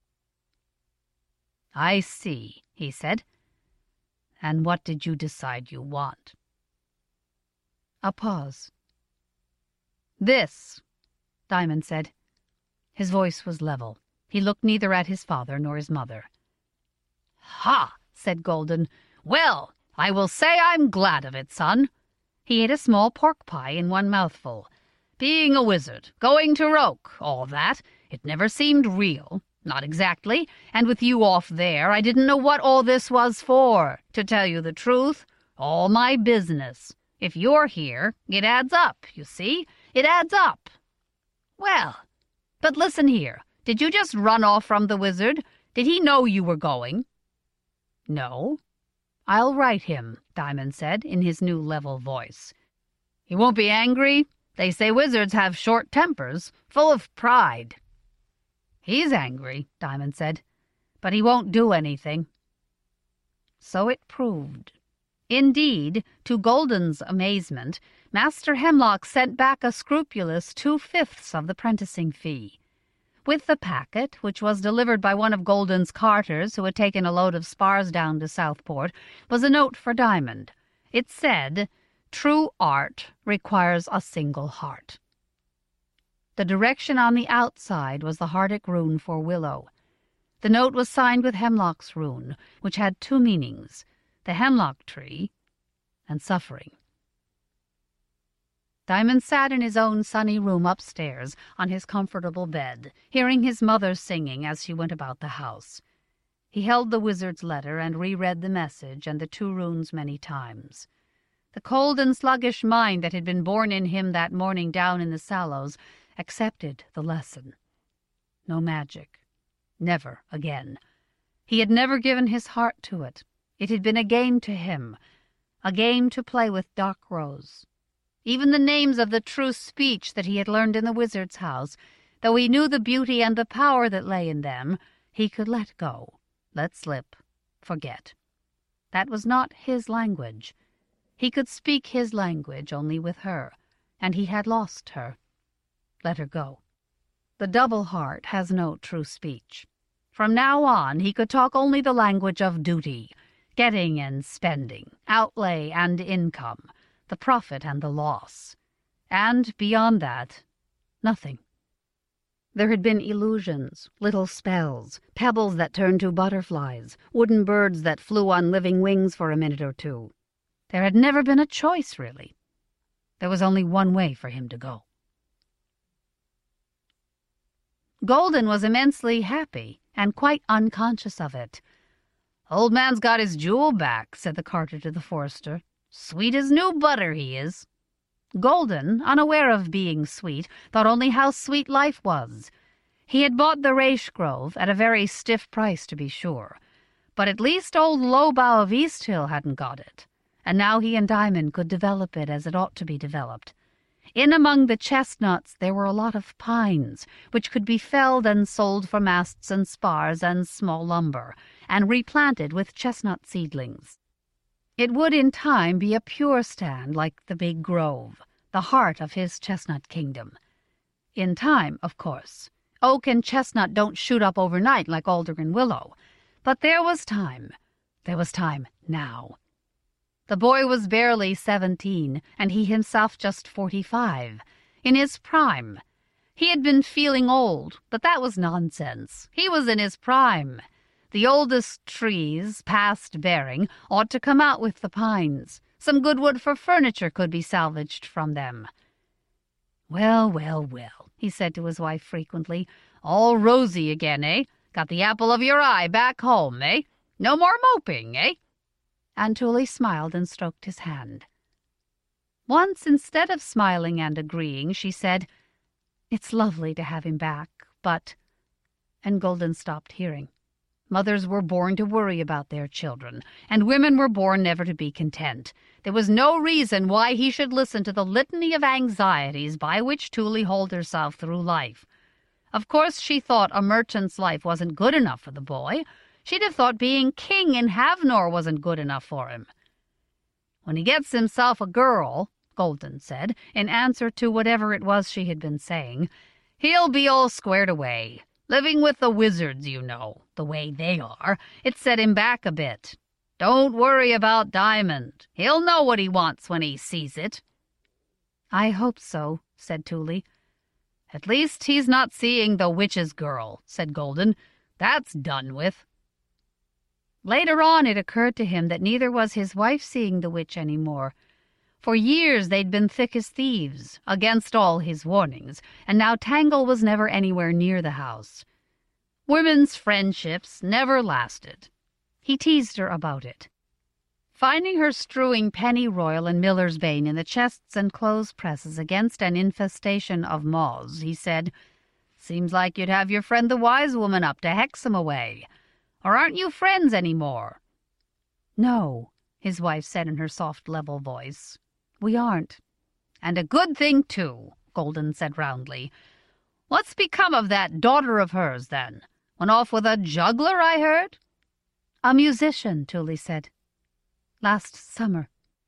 "I see," he said. "And what did you decide you want?" A pause. "This," Diamond said. His voice was level. He looked neither at his father nor his mother. "Ha!" said Golden. "Well, I will say I'm glad of it, son." He ate a small pork pie in one mouthful. "Being a wizard, going to Roke, all that, it never seemed real. Not exactly, and with you off there, I didn't know what all this was for. To tell you the truth, all my business. If you're here, it adds up, you see. It adds up. Well, but listen here. Did you just run off from the wizard? Did he know you were going?" "No." "I'll write him," Diamond said in his new level voice. "He won't be angry? They say wizards have short tempers, full of pride." "He's angry," Diamond said, "but he won't do anything." So it proved. Indeed, to Golden's amazement, Master Hemlock sent back a scrupulous two-fifths of the prenticing fee. With the packet, which was delivered by one of Golden's carters who had taken a load of spars down to Southport, was a note for Diamond. It said, "True art requires a single heart." The direction on the outside was the Hardic rune for willow. The note was signed with Hemlock's rune, which had two meanings, the hemlock tree and suffering. Diamond sat in his own sunny room upstairs on his comfortable bed, hearing his mother singing as she went about the house. He held the wizard's letter and reread the message and the two runes many times. The cold and sluggish mind that had been born in him that morning down in the Sallows accepted the lesson. No magic. Never again. He had never given his heart to it. It had been a game to him, a game to play with Dark Rose. Even the names of the true speech that he had learned in the wizard's house, though he knew the beauty and the power that lay in them, he could let go, let slip, forget. That was not his language. He could speak his language only with her, and he had lost her. Let her go. The double heart has no true speech. From now on he could talk only the language of duty, getting and spending, outlay and income, the profit and the loss. And beyond that, nothing. There had been illusions, little spells, pebbles that turned to butterflies, wooden birds that flew on living wings for a minute or two. There had never been a choice, really. There was only one way for him to go. Golden was immensely happy, and quite unconscious of it. "Old man's got his jewel back," said the carter to the forester. "Sweet as new butter, he is." Golden, unaware of being sweet, thought only how sweet life was. He had bought the Raish Grove at a very stiff price, to be sure, but at least old Lowbough of Easthill hadn't got it, and now he and Diamond could develop it as it ought to be developed. In among the chestnuts there were a lot of pines, which could be felled and sold for masts and spars and small lumber, and replanted with chestnut seedlings. It would in time be a pure stand like the big grove, the heart of his chestnut kingdom. In time, of course. Oak and chestnut don't shoot up overnight like alder and willow. But there was time. There was time now. The boy was barely seventeen, and he himself just forty-five, in his prime. He had been feeling old, but that was nonsense. He was in his prime. The oldest trees, past bearing, ought to come out with the pines. Some good wood for furniture could be salvaged from them. "Well, well, well," he said to his wife frequently. "All rosy again, eh? Got the apple of your eye back home, eh? No more moping, eh?" And Tully smiled and stroked his hand. Once, instead of smiling and agreeing, she said, "It's lovely to have him back, but—" And Golden stopped hearing. Mothers were born to worry about their children, and women were born never to be content. There was no reason why he should listen to the litany of anxieties by which Tully hauled herself through life. Of course she thought a merchant's life wasn't good enough for the boy. She'd have thought being king in Havnor wasn't good enough for him. "When he gets himself a girl," Golden said, in answer to whatever it was she had been saying, "he'll be all squared away. Living with the wizards, you know, the way they are, it set him back a bit. Don't worry about Diamond. He'll know what he wants when he sees it." "I hope so," said Tully. "At least he's not seeing the witch's girl," said Golden. "That's done with." Later on it occurred to him that neither was his wife seeing the witch any more. For years they'd been thick as thieves, against all his warnings, and now Tangle was never anywhere near the house. Women's friendships never lasted. He teased her about it. Finding her strewing pennyroyal and miller's bane in the chests and clothes presses against an infestation of moths, he said, "Seems like you'd have your friend the wise woman up to hex 'em away. Or aren't you friends any more?" "No," his wife said in her soft, level voice. "We aren't." "And a good thing, too," Golden said roundly. "What's become of that daughter of hers, then? Went off with a juggler, I heard?" "A musician," Tully said. "Last summer."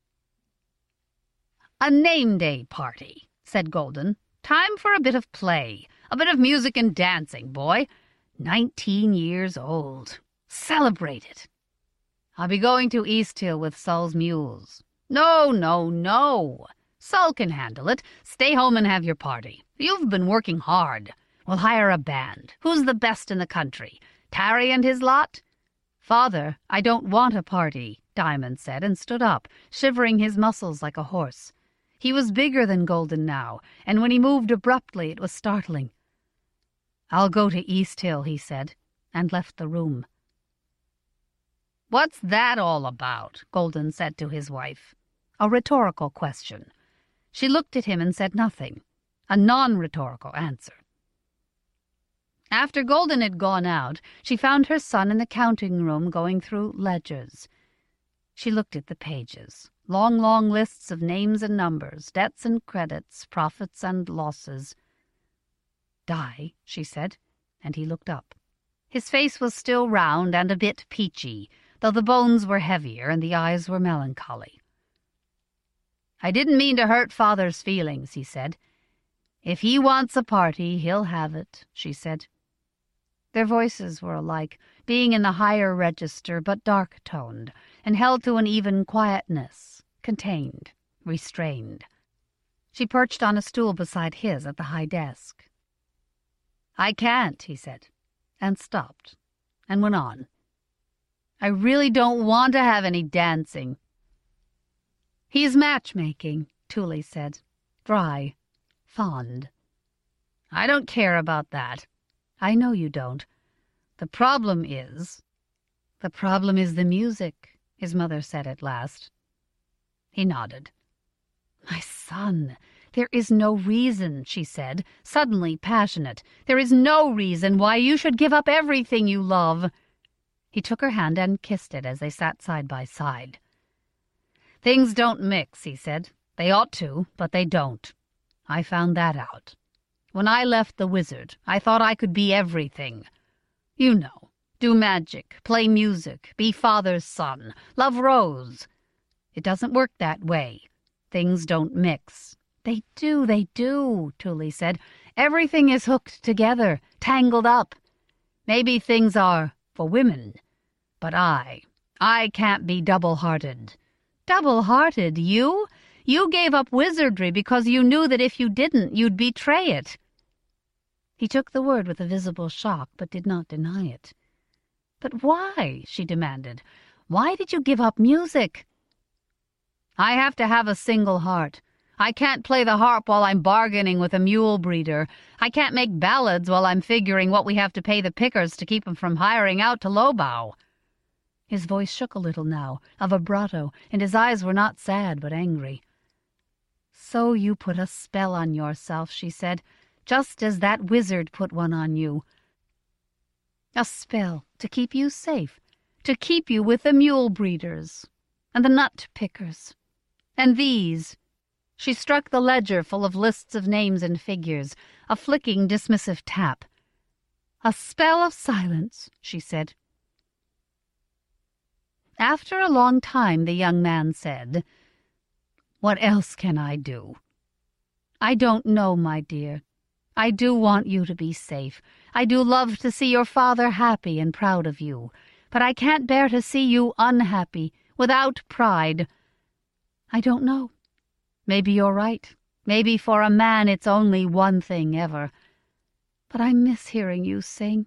"A name-day party," said Golden. "Time for a bit of play, a bit of music and dancing, boy. Nineteen years old. Celebrate it." "I'll be going to Easthill with Sull's mules." "No, no, no. Sull can handle it. Stay home and have your party. You've been working hard. We'll hire a band. Who's the best in the country? Tarry and his lot?" "Father, I don't want a party," Diamond said, and stood up, shivering his muscles like a horse. He was bigger than Golden now, and when he moved abruptly it was startling. "I'll go to Easthill," he said, and left the room. "What's that all about?" Golden said to his wife. A rhetorical question. She looked at him and said nothing. A non-rhetorical answer. After Golden had gone out, she found her son in the counting-room going through ledgers. She looked at the pages. Long, long lists of names and numbers, debts and credits, profits and losses. "Die," she said, and he looked up. His face was still round and a bit peachy, though the bones were heavier and the eyes were melancholy. "I didn't mean to hurt Father's feelings," he said. "If he wants a party, he'll have it," she said. Their voices were alike, being in the higher register but dark-toned, and held to an even quietness, contained, restrained. She perched on a stool beside his at the high desk. "I can't," he said, and stopped, and went on. "I really don't want to have any dancing." "He's matchmaking," Thule said, dry, fond. "I don't care about that." "I know you don't. The problem is—" "The problem is the music," his mother said at last. He nodded. "My son, there is no reason," she said, suddenly passionate. "There is no reason why you should give up everything you love." He took her hand and kissed it as they sat side by side. "Things don't mix," he said. "They ought to, but they don't. I found that out. When I left the Wizard, I thought I could be everything. You know, do magic, play music, be Father's son, love Rose. It doesn't work that way. Things don't mix." "They do, they do," Thule said. "Everything is hooked together, tangled up. Maybe things are for women. But I, I can't be double-hearted." "Double-hearted? You? You gave up wizardry because you knew that if you didn't, you'd betray it." He took the word with a visible shock, but did not deny it. "But why?" she demanded. "Why did you give up music?" "I have to have a single heart. I can't play the harp while I'm bargaining with a mule breeder. I can't make ballads while I'm figuring what we have to pay the pickers to keep 'em from hiring out to Lowbow." His voice shook a little now, a vibrato, and his eyes were not sad but angry. "So you put a spell on yourself," she said, "just as that wizard put one on you. A spell to keep you safe, to keep you with the mule breeders and the nut pickers. And these—" She struck the ledger full of lists of names and figures, a flicking, dismissive tap. "A spell of silence," she said. After a long time the young man said, "What else can I do?" "I don't know, my dear. I do want you to be safe. I do love to see your father happy and proud of you. But I can't bear to see you unhappy, without pride. I don't know. Maybe you're right. Maybe for a man it's only one thing ever. But I miss hearing you sing."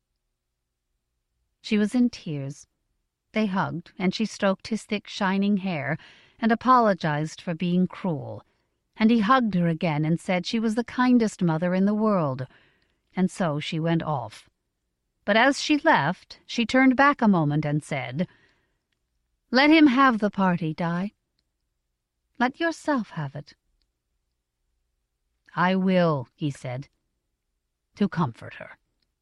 She was in tears. They hugged, and she stroked his thick shining hair and apologized for being cruel. And he hugged her again and said she was the kindest mother in the world. And so she went off. But as she left, she turned back a moment and said, "Let him have the party, Di. Let yourself have it." "I will," he said, to comfort her.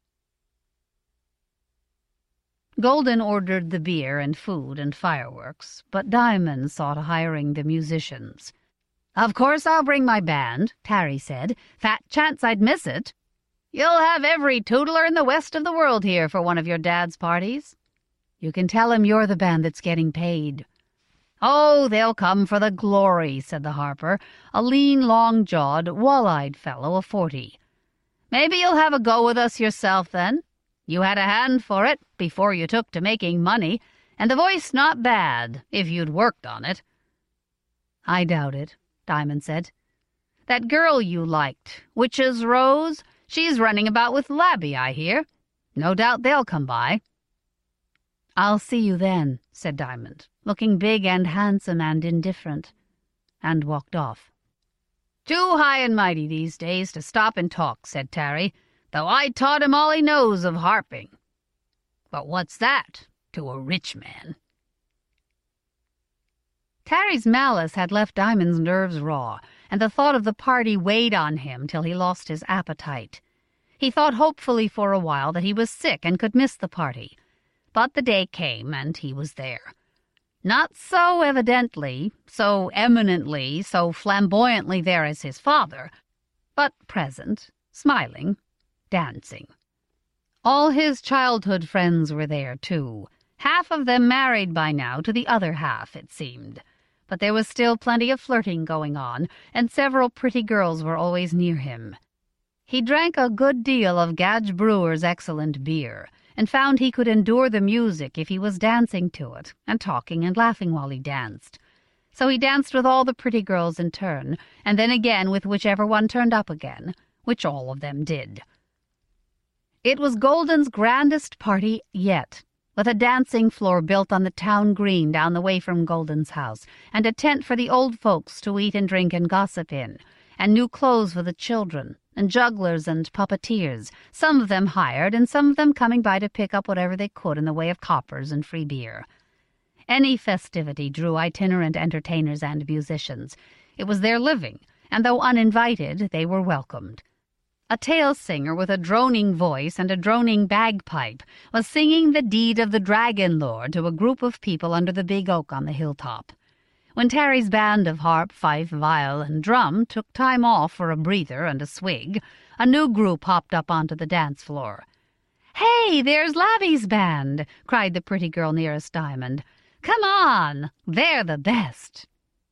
Golden ordered the beer and food and fireworks, but Diamond saw to hiring the musicians. "Of course I'll bring my band," Tarry said. "Fat chance I'd miss it. You'll have every toodler in the west of the world here for one of your dad's parties. You can tell him you're the band that's getting paid." "Oh, they'll come for the glory," said the harper, a lean, long-jawed, wall-eyed fellow of forty. "Maybe you'll have a go with us yourself, then. You had a hand for it before you took to making money, and the voice not bad, if you'd worked on it." "I doubt it," Diamond said. "That girl you liked, Witch's Rose, she's running about with Labby, I hear. No doubt they'll come by." "I'll see you then," said Diamond, looking big and handsome and indifferent, and walked off. "Too high and mighty these days to stop and talk," said Tarry, "though I taught him all he knows of harping. But what's that to a rich man?" Tarry's malice had left Diamond's nerves raw, and the thought of the party weighed on him till he lost his appetite. He thought hopefully for a while that he was sick and could miss the party. But the day came, and he was there. Not so evidently, so eminently, so flamboyantly there as his father, but present, smiling, dancing. All his childhood friends were there, too, half of them married by now to the other half, it seemed. but there was still plenty of flirting going on, and several pretty girls were always near him. He drank a good deal of Gadge Brewer's excellent beer, and found he could endure the music if he was dancing to it, and talking and laughing while he danced. So he danced with all the pretty girls in turn, and then again with whichever one turned up again, which all of them did. It was Golden's grandest party yet, with a dancing floor built on the town green down the way from Golden's house, and a tent for the old folks to eat and drink and gossip in, and new clothes for the children, and jugglers and puppeteers, some of them hired and some of them coming by to pick up whatever they could in the way of coppers and free beer. Any festivity drew itinerant entertainers and musicians. It was their living, and though uninvited, they were welcomed. A tale singer with a droning voice and a droning bagpipe was singing the deed of the dragon lord to a group of people under the big oak on the hilltop. When Terry's band of harp, fife, viol, and drum took time off for a breather and a swig, a new group hopped up onto the dance floor. "Hey, there's Labby's band!" cried the pretty girl nearest Diamond. "Come on! They're the best!"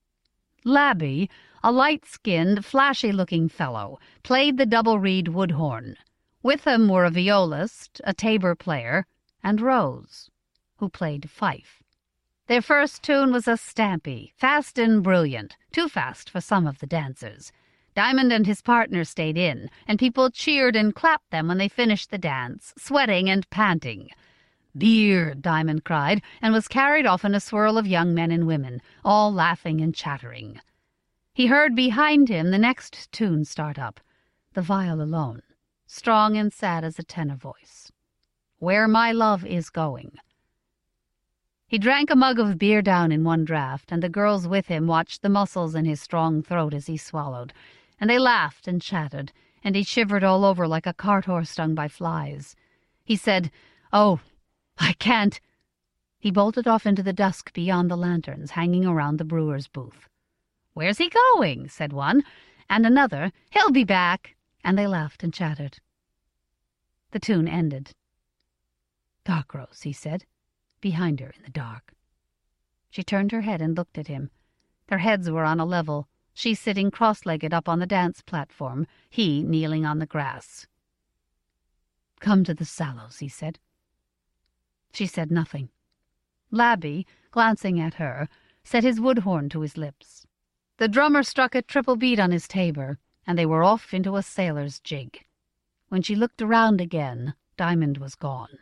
Labby, a light-skinned, flashy-looking fellow, played the double-reed wood horn. With him were a violist, a tabor player, and Rose, who played fife. Their first tune was a stampy, fast and brilliant, too fast for some of the dancers. Diamond and his partner stayed in, and people cheered and clapped them when they finished the dance, sweating and panting. "Beer!" Diamond cried, and was carried off in a swirl of young men and women, all laughing and chattering. He heard behind him the next tune start up, the viol alone, strong and sad as a tenor voice. "Where My Love Is Going." He drank a mug of beer down in one draught, and the girls with him watched the muscles in his strong throat as he swallowed, and they laughed and chatted, and he shivered all over like a cart-horse stung by flies. He said, "Oh, I can't." He bolted off into the dusk beyond the lanterns hanging around the brewer's booth. "Where's he going?" said one, and another, "He'll be back," and they laughed and chattered. The tune ended. "Darkrose," he said, behind her in the dark. She turned her head and looked at him. Their heads were on a level, she sitting cross-legged up on the dance platform, he kneeling on the grass. "Come to the Sallows," he said. She said nothing. Labby, glancing at her, set his wood horn to his lips. The drummer struck a triple beat on his tabor, and they were off into a sailor's jig. When she looked around again, Diamond was gone.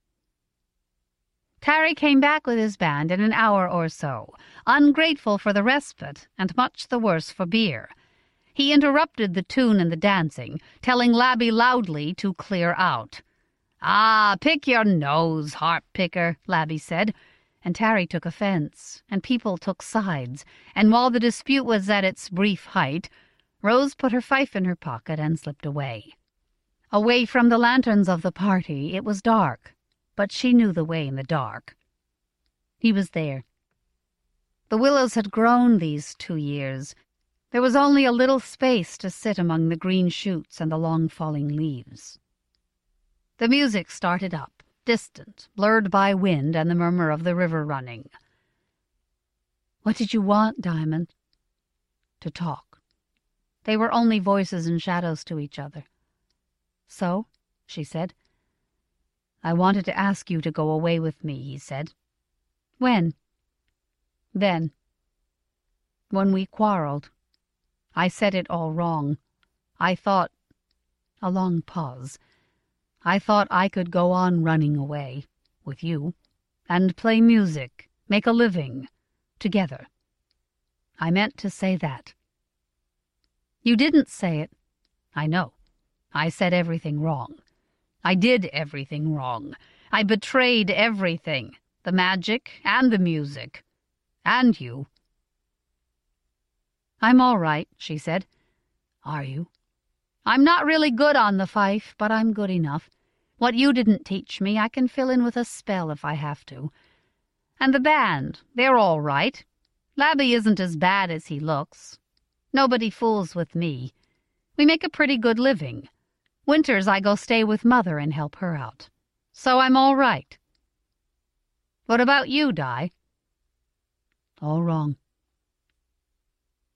Terry came back with his band in an hour or so, ungrateful for the respite and much the worse for beer. He interrupted the tune and the dancing, telling Labby loudly to clear out. "Ah, pick your nose, harp-picker," Labby said, and Terry took offense, and people took sides, and while the dispute was at its brief height, Rose put her fife in her pocket and slipped away. Away from the lanterns of the party, it was dark, but she knew the way in the dark. He was there. The willows had grown these two years. There was only a little space to sit among the green shoots and the long falling leaves. The music started up, distant, blurred by wind and the murmur of the river running. "What did you want, Diamond?" To talk. They were only voices and shadows to each other. "So?" she said. "I wanted to ask you to go away with me," he said. "When?" "Then. When we quarreled. I said it all wrong. I thought—" A long pause. "I thought I could go on running away, with you, and play music, make a living, together. I meant to say that." "You didn't say it." "I know. I said everything wrong. I did everything wrong. I betrayed everything, the magic and the music, and you." "I'm all right," she said. "Are you?" "I'm not really good on the fife, but I'm good enough. What you didn't teach me, I can fill in with a spell if I have to. And the band, they're all right. Labby isn't as bad as he looks. Nobody fools with me. We make a pretty good living. Winters I go stay with Mother and help her out. So I'm all right. What about you, Di?" "All wrong.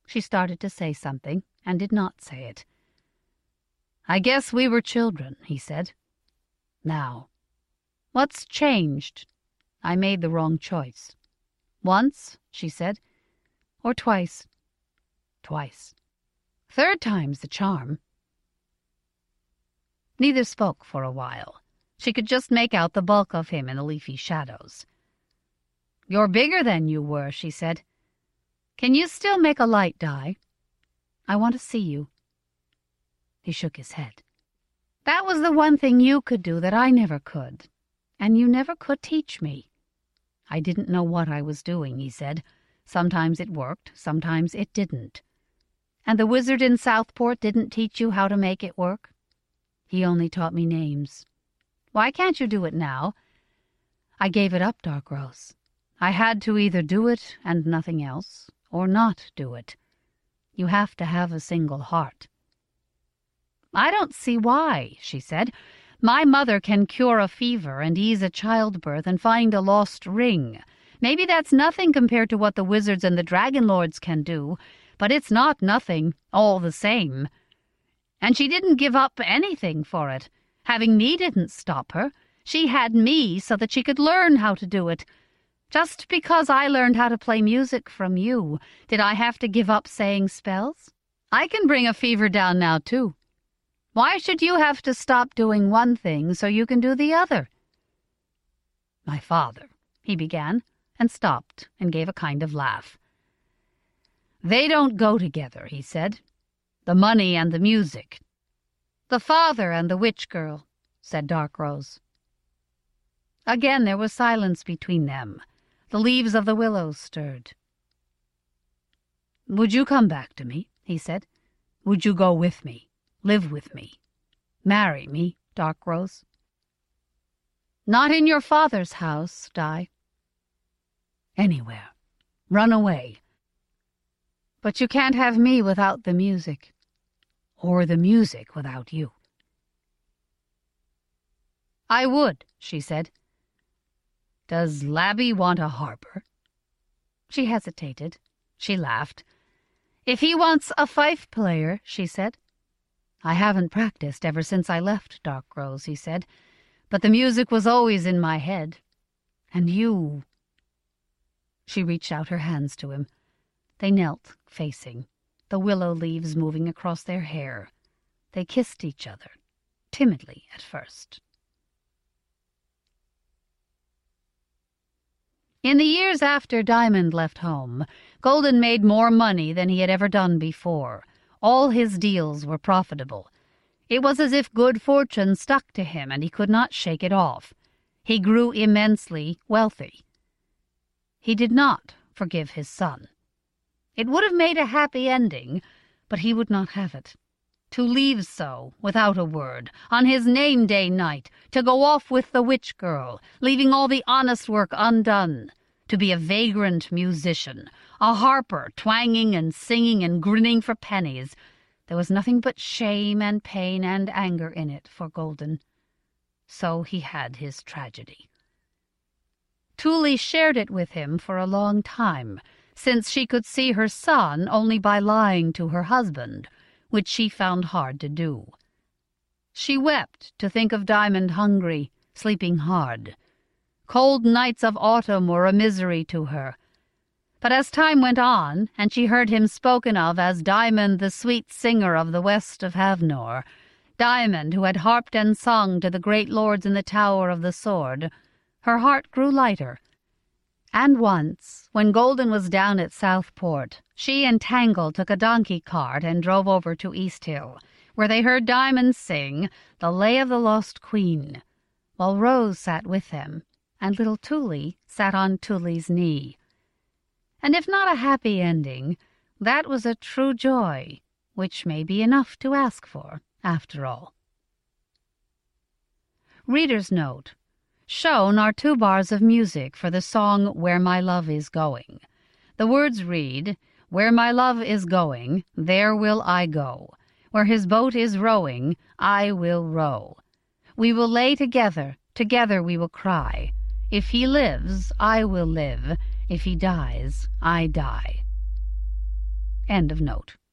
She started to say something and did not say it. "I guess we were children," he said. "Now, what's changed? I made the wrong choice." "Once," she said. "Or twice?" "Twice. Third time's the charm." Neither spoke for a while. She could just make out the bulk of him in the leafy shadows. "You're bigger than you were," she said. "Can you still make a light die? I want to see you." He shook his head. "That was the one thing you could do that I never could, and you never could teach me." "I didn't know what I was doing," he said. "Sometimes it worked, sometimes it didn't." "And the wizard in Southport didn't teach you how to make it work?" "He only taught me names." "Why can't you do it now?" "I gave it up, Darkrose. I had to either do it and nothing else, or not do it. You have to have a single heart." "I don't see why," she said. "My mother can cure a fever and ease a childbirth and find a lost ring. Maybe that's nothing compared to what the wizards and the dragon lords can do, but it's not nothing, all the same. And she didn't give up anything for it. Having me didn't stop her. She had me so that she could learn how to do it. Just because I learned how to play music from you, did I have to give up saying spells? I can bring a fever down now, too. Why should you have to stop doing one thing so you can do the other?" "My father," he began, and stopped and gave a kind of laugh. "They don't go together," he said. "The money and the music." "The father and the witch girl," said Darkrose. Again there was silence between them. The leaves of the willows stirred. "Would you come back to me?" he said. "Would you go with me? Live with me? Marry me, Darkrose?" "Not in your father's house, Di." "Anywhere. Run away. But you can't have me without the music, or the music without you." "I would," she said. "Does Labby want a harper?" She hesitated. She laughed. "If he wants a fife player," she said. "I haven't practiced ever since I left Darkrose," he said, "but the music was always in my head. And you—" She reached out her hands to him. They knelt, facing, the willow leaves moving across their hair. They kissed each other, timidly at first. In the years after Diamond left home, Golden made more money than he had ever done before. All his deals were profitable. It was as if good fortune stuck to him and he could not shake it off. He grew immensely wealthy. He did not forgive his son. It would have made a happy ending, but he would not have it. To leave so, without a word, on his name-day night, to go off with the witch girl, leaving all the honest work undone, to be a vagrant musician, a harper twanging and singing and grinning for pennies. There was nothing but shame and pain and anger in it for Golden. So he had his tragedy. Tuli shared it with him for a long time, since she could see her son only by lying to her husband, which she found hard to do. She wept to think of Diamond hungry, sleeping hard. Cold nights of autumn were a misery to her. But as time went on, and she heard him spoken of as Diamond, the sweet singer of the west of Havnor, Diamond, who had harped and sung to the great lords in the Tower of the Sword, her heart grew lighter. And once, when Golden was down at Southport, she and Tangle took a donkey cart and drove over to Easthill, where they heard Diamond sing The Lay of the Lost Queen, while Rose sat with them, and little Tuli sat on Tuli's knee. And if not a happy ending, that was a true joy, which may be enough to ask for, after all. Reader's note. Shown are two bars of music for the song Where My Love Is Going. The words read, Where my love is going, there will I go. Where his boat is rowing, I will row. We will lay together, together we will cry. If he lives, I will live. If he dies, I die. End of note.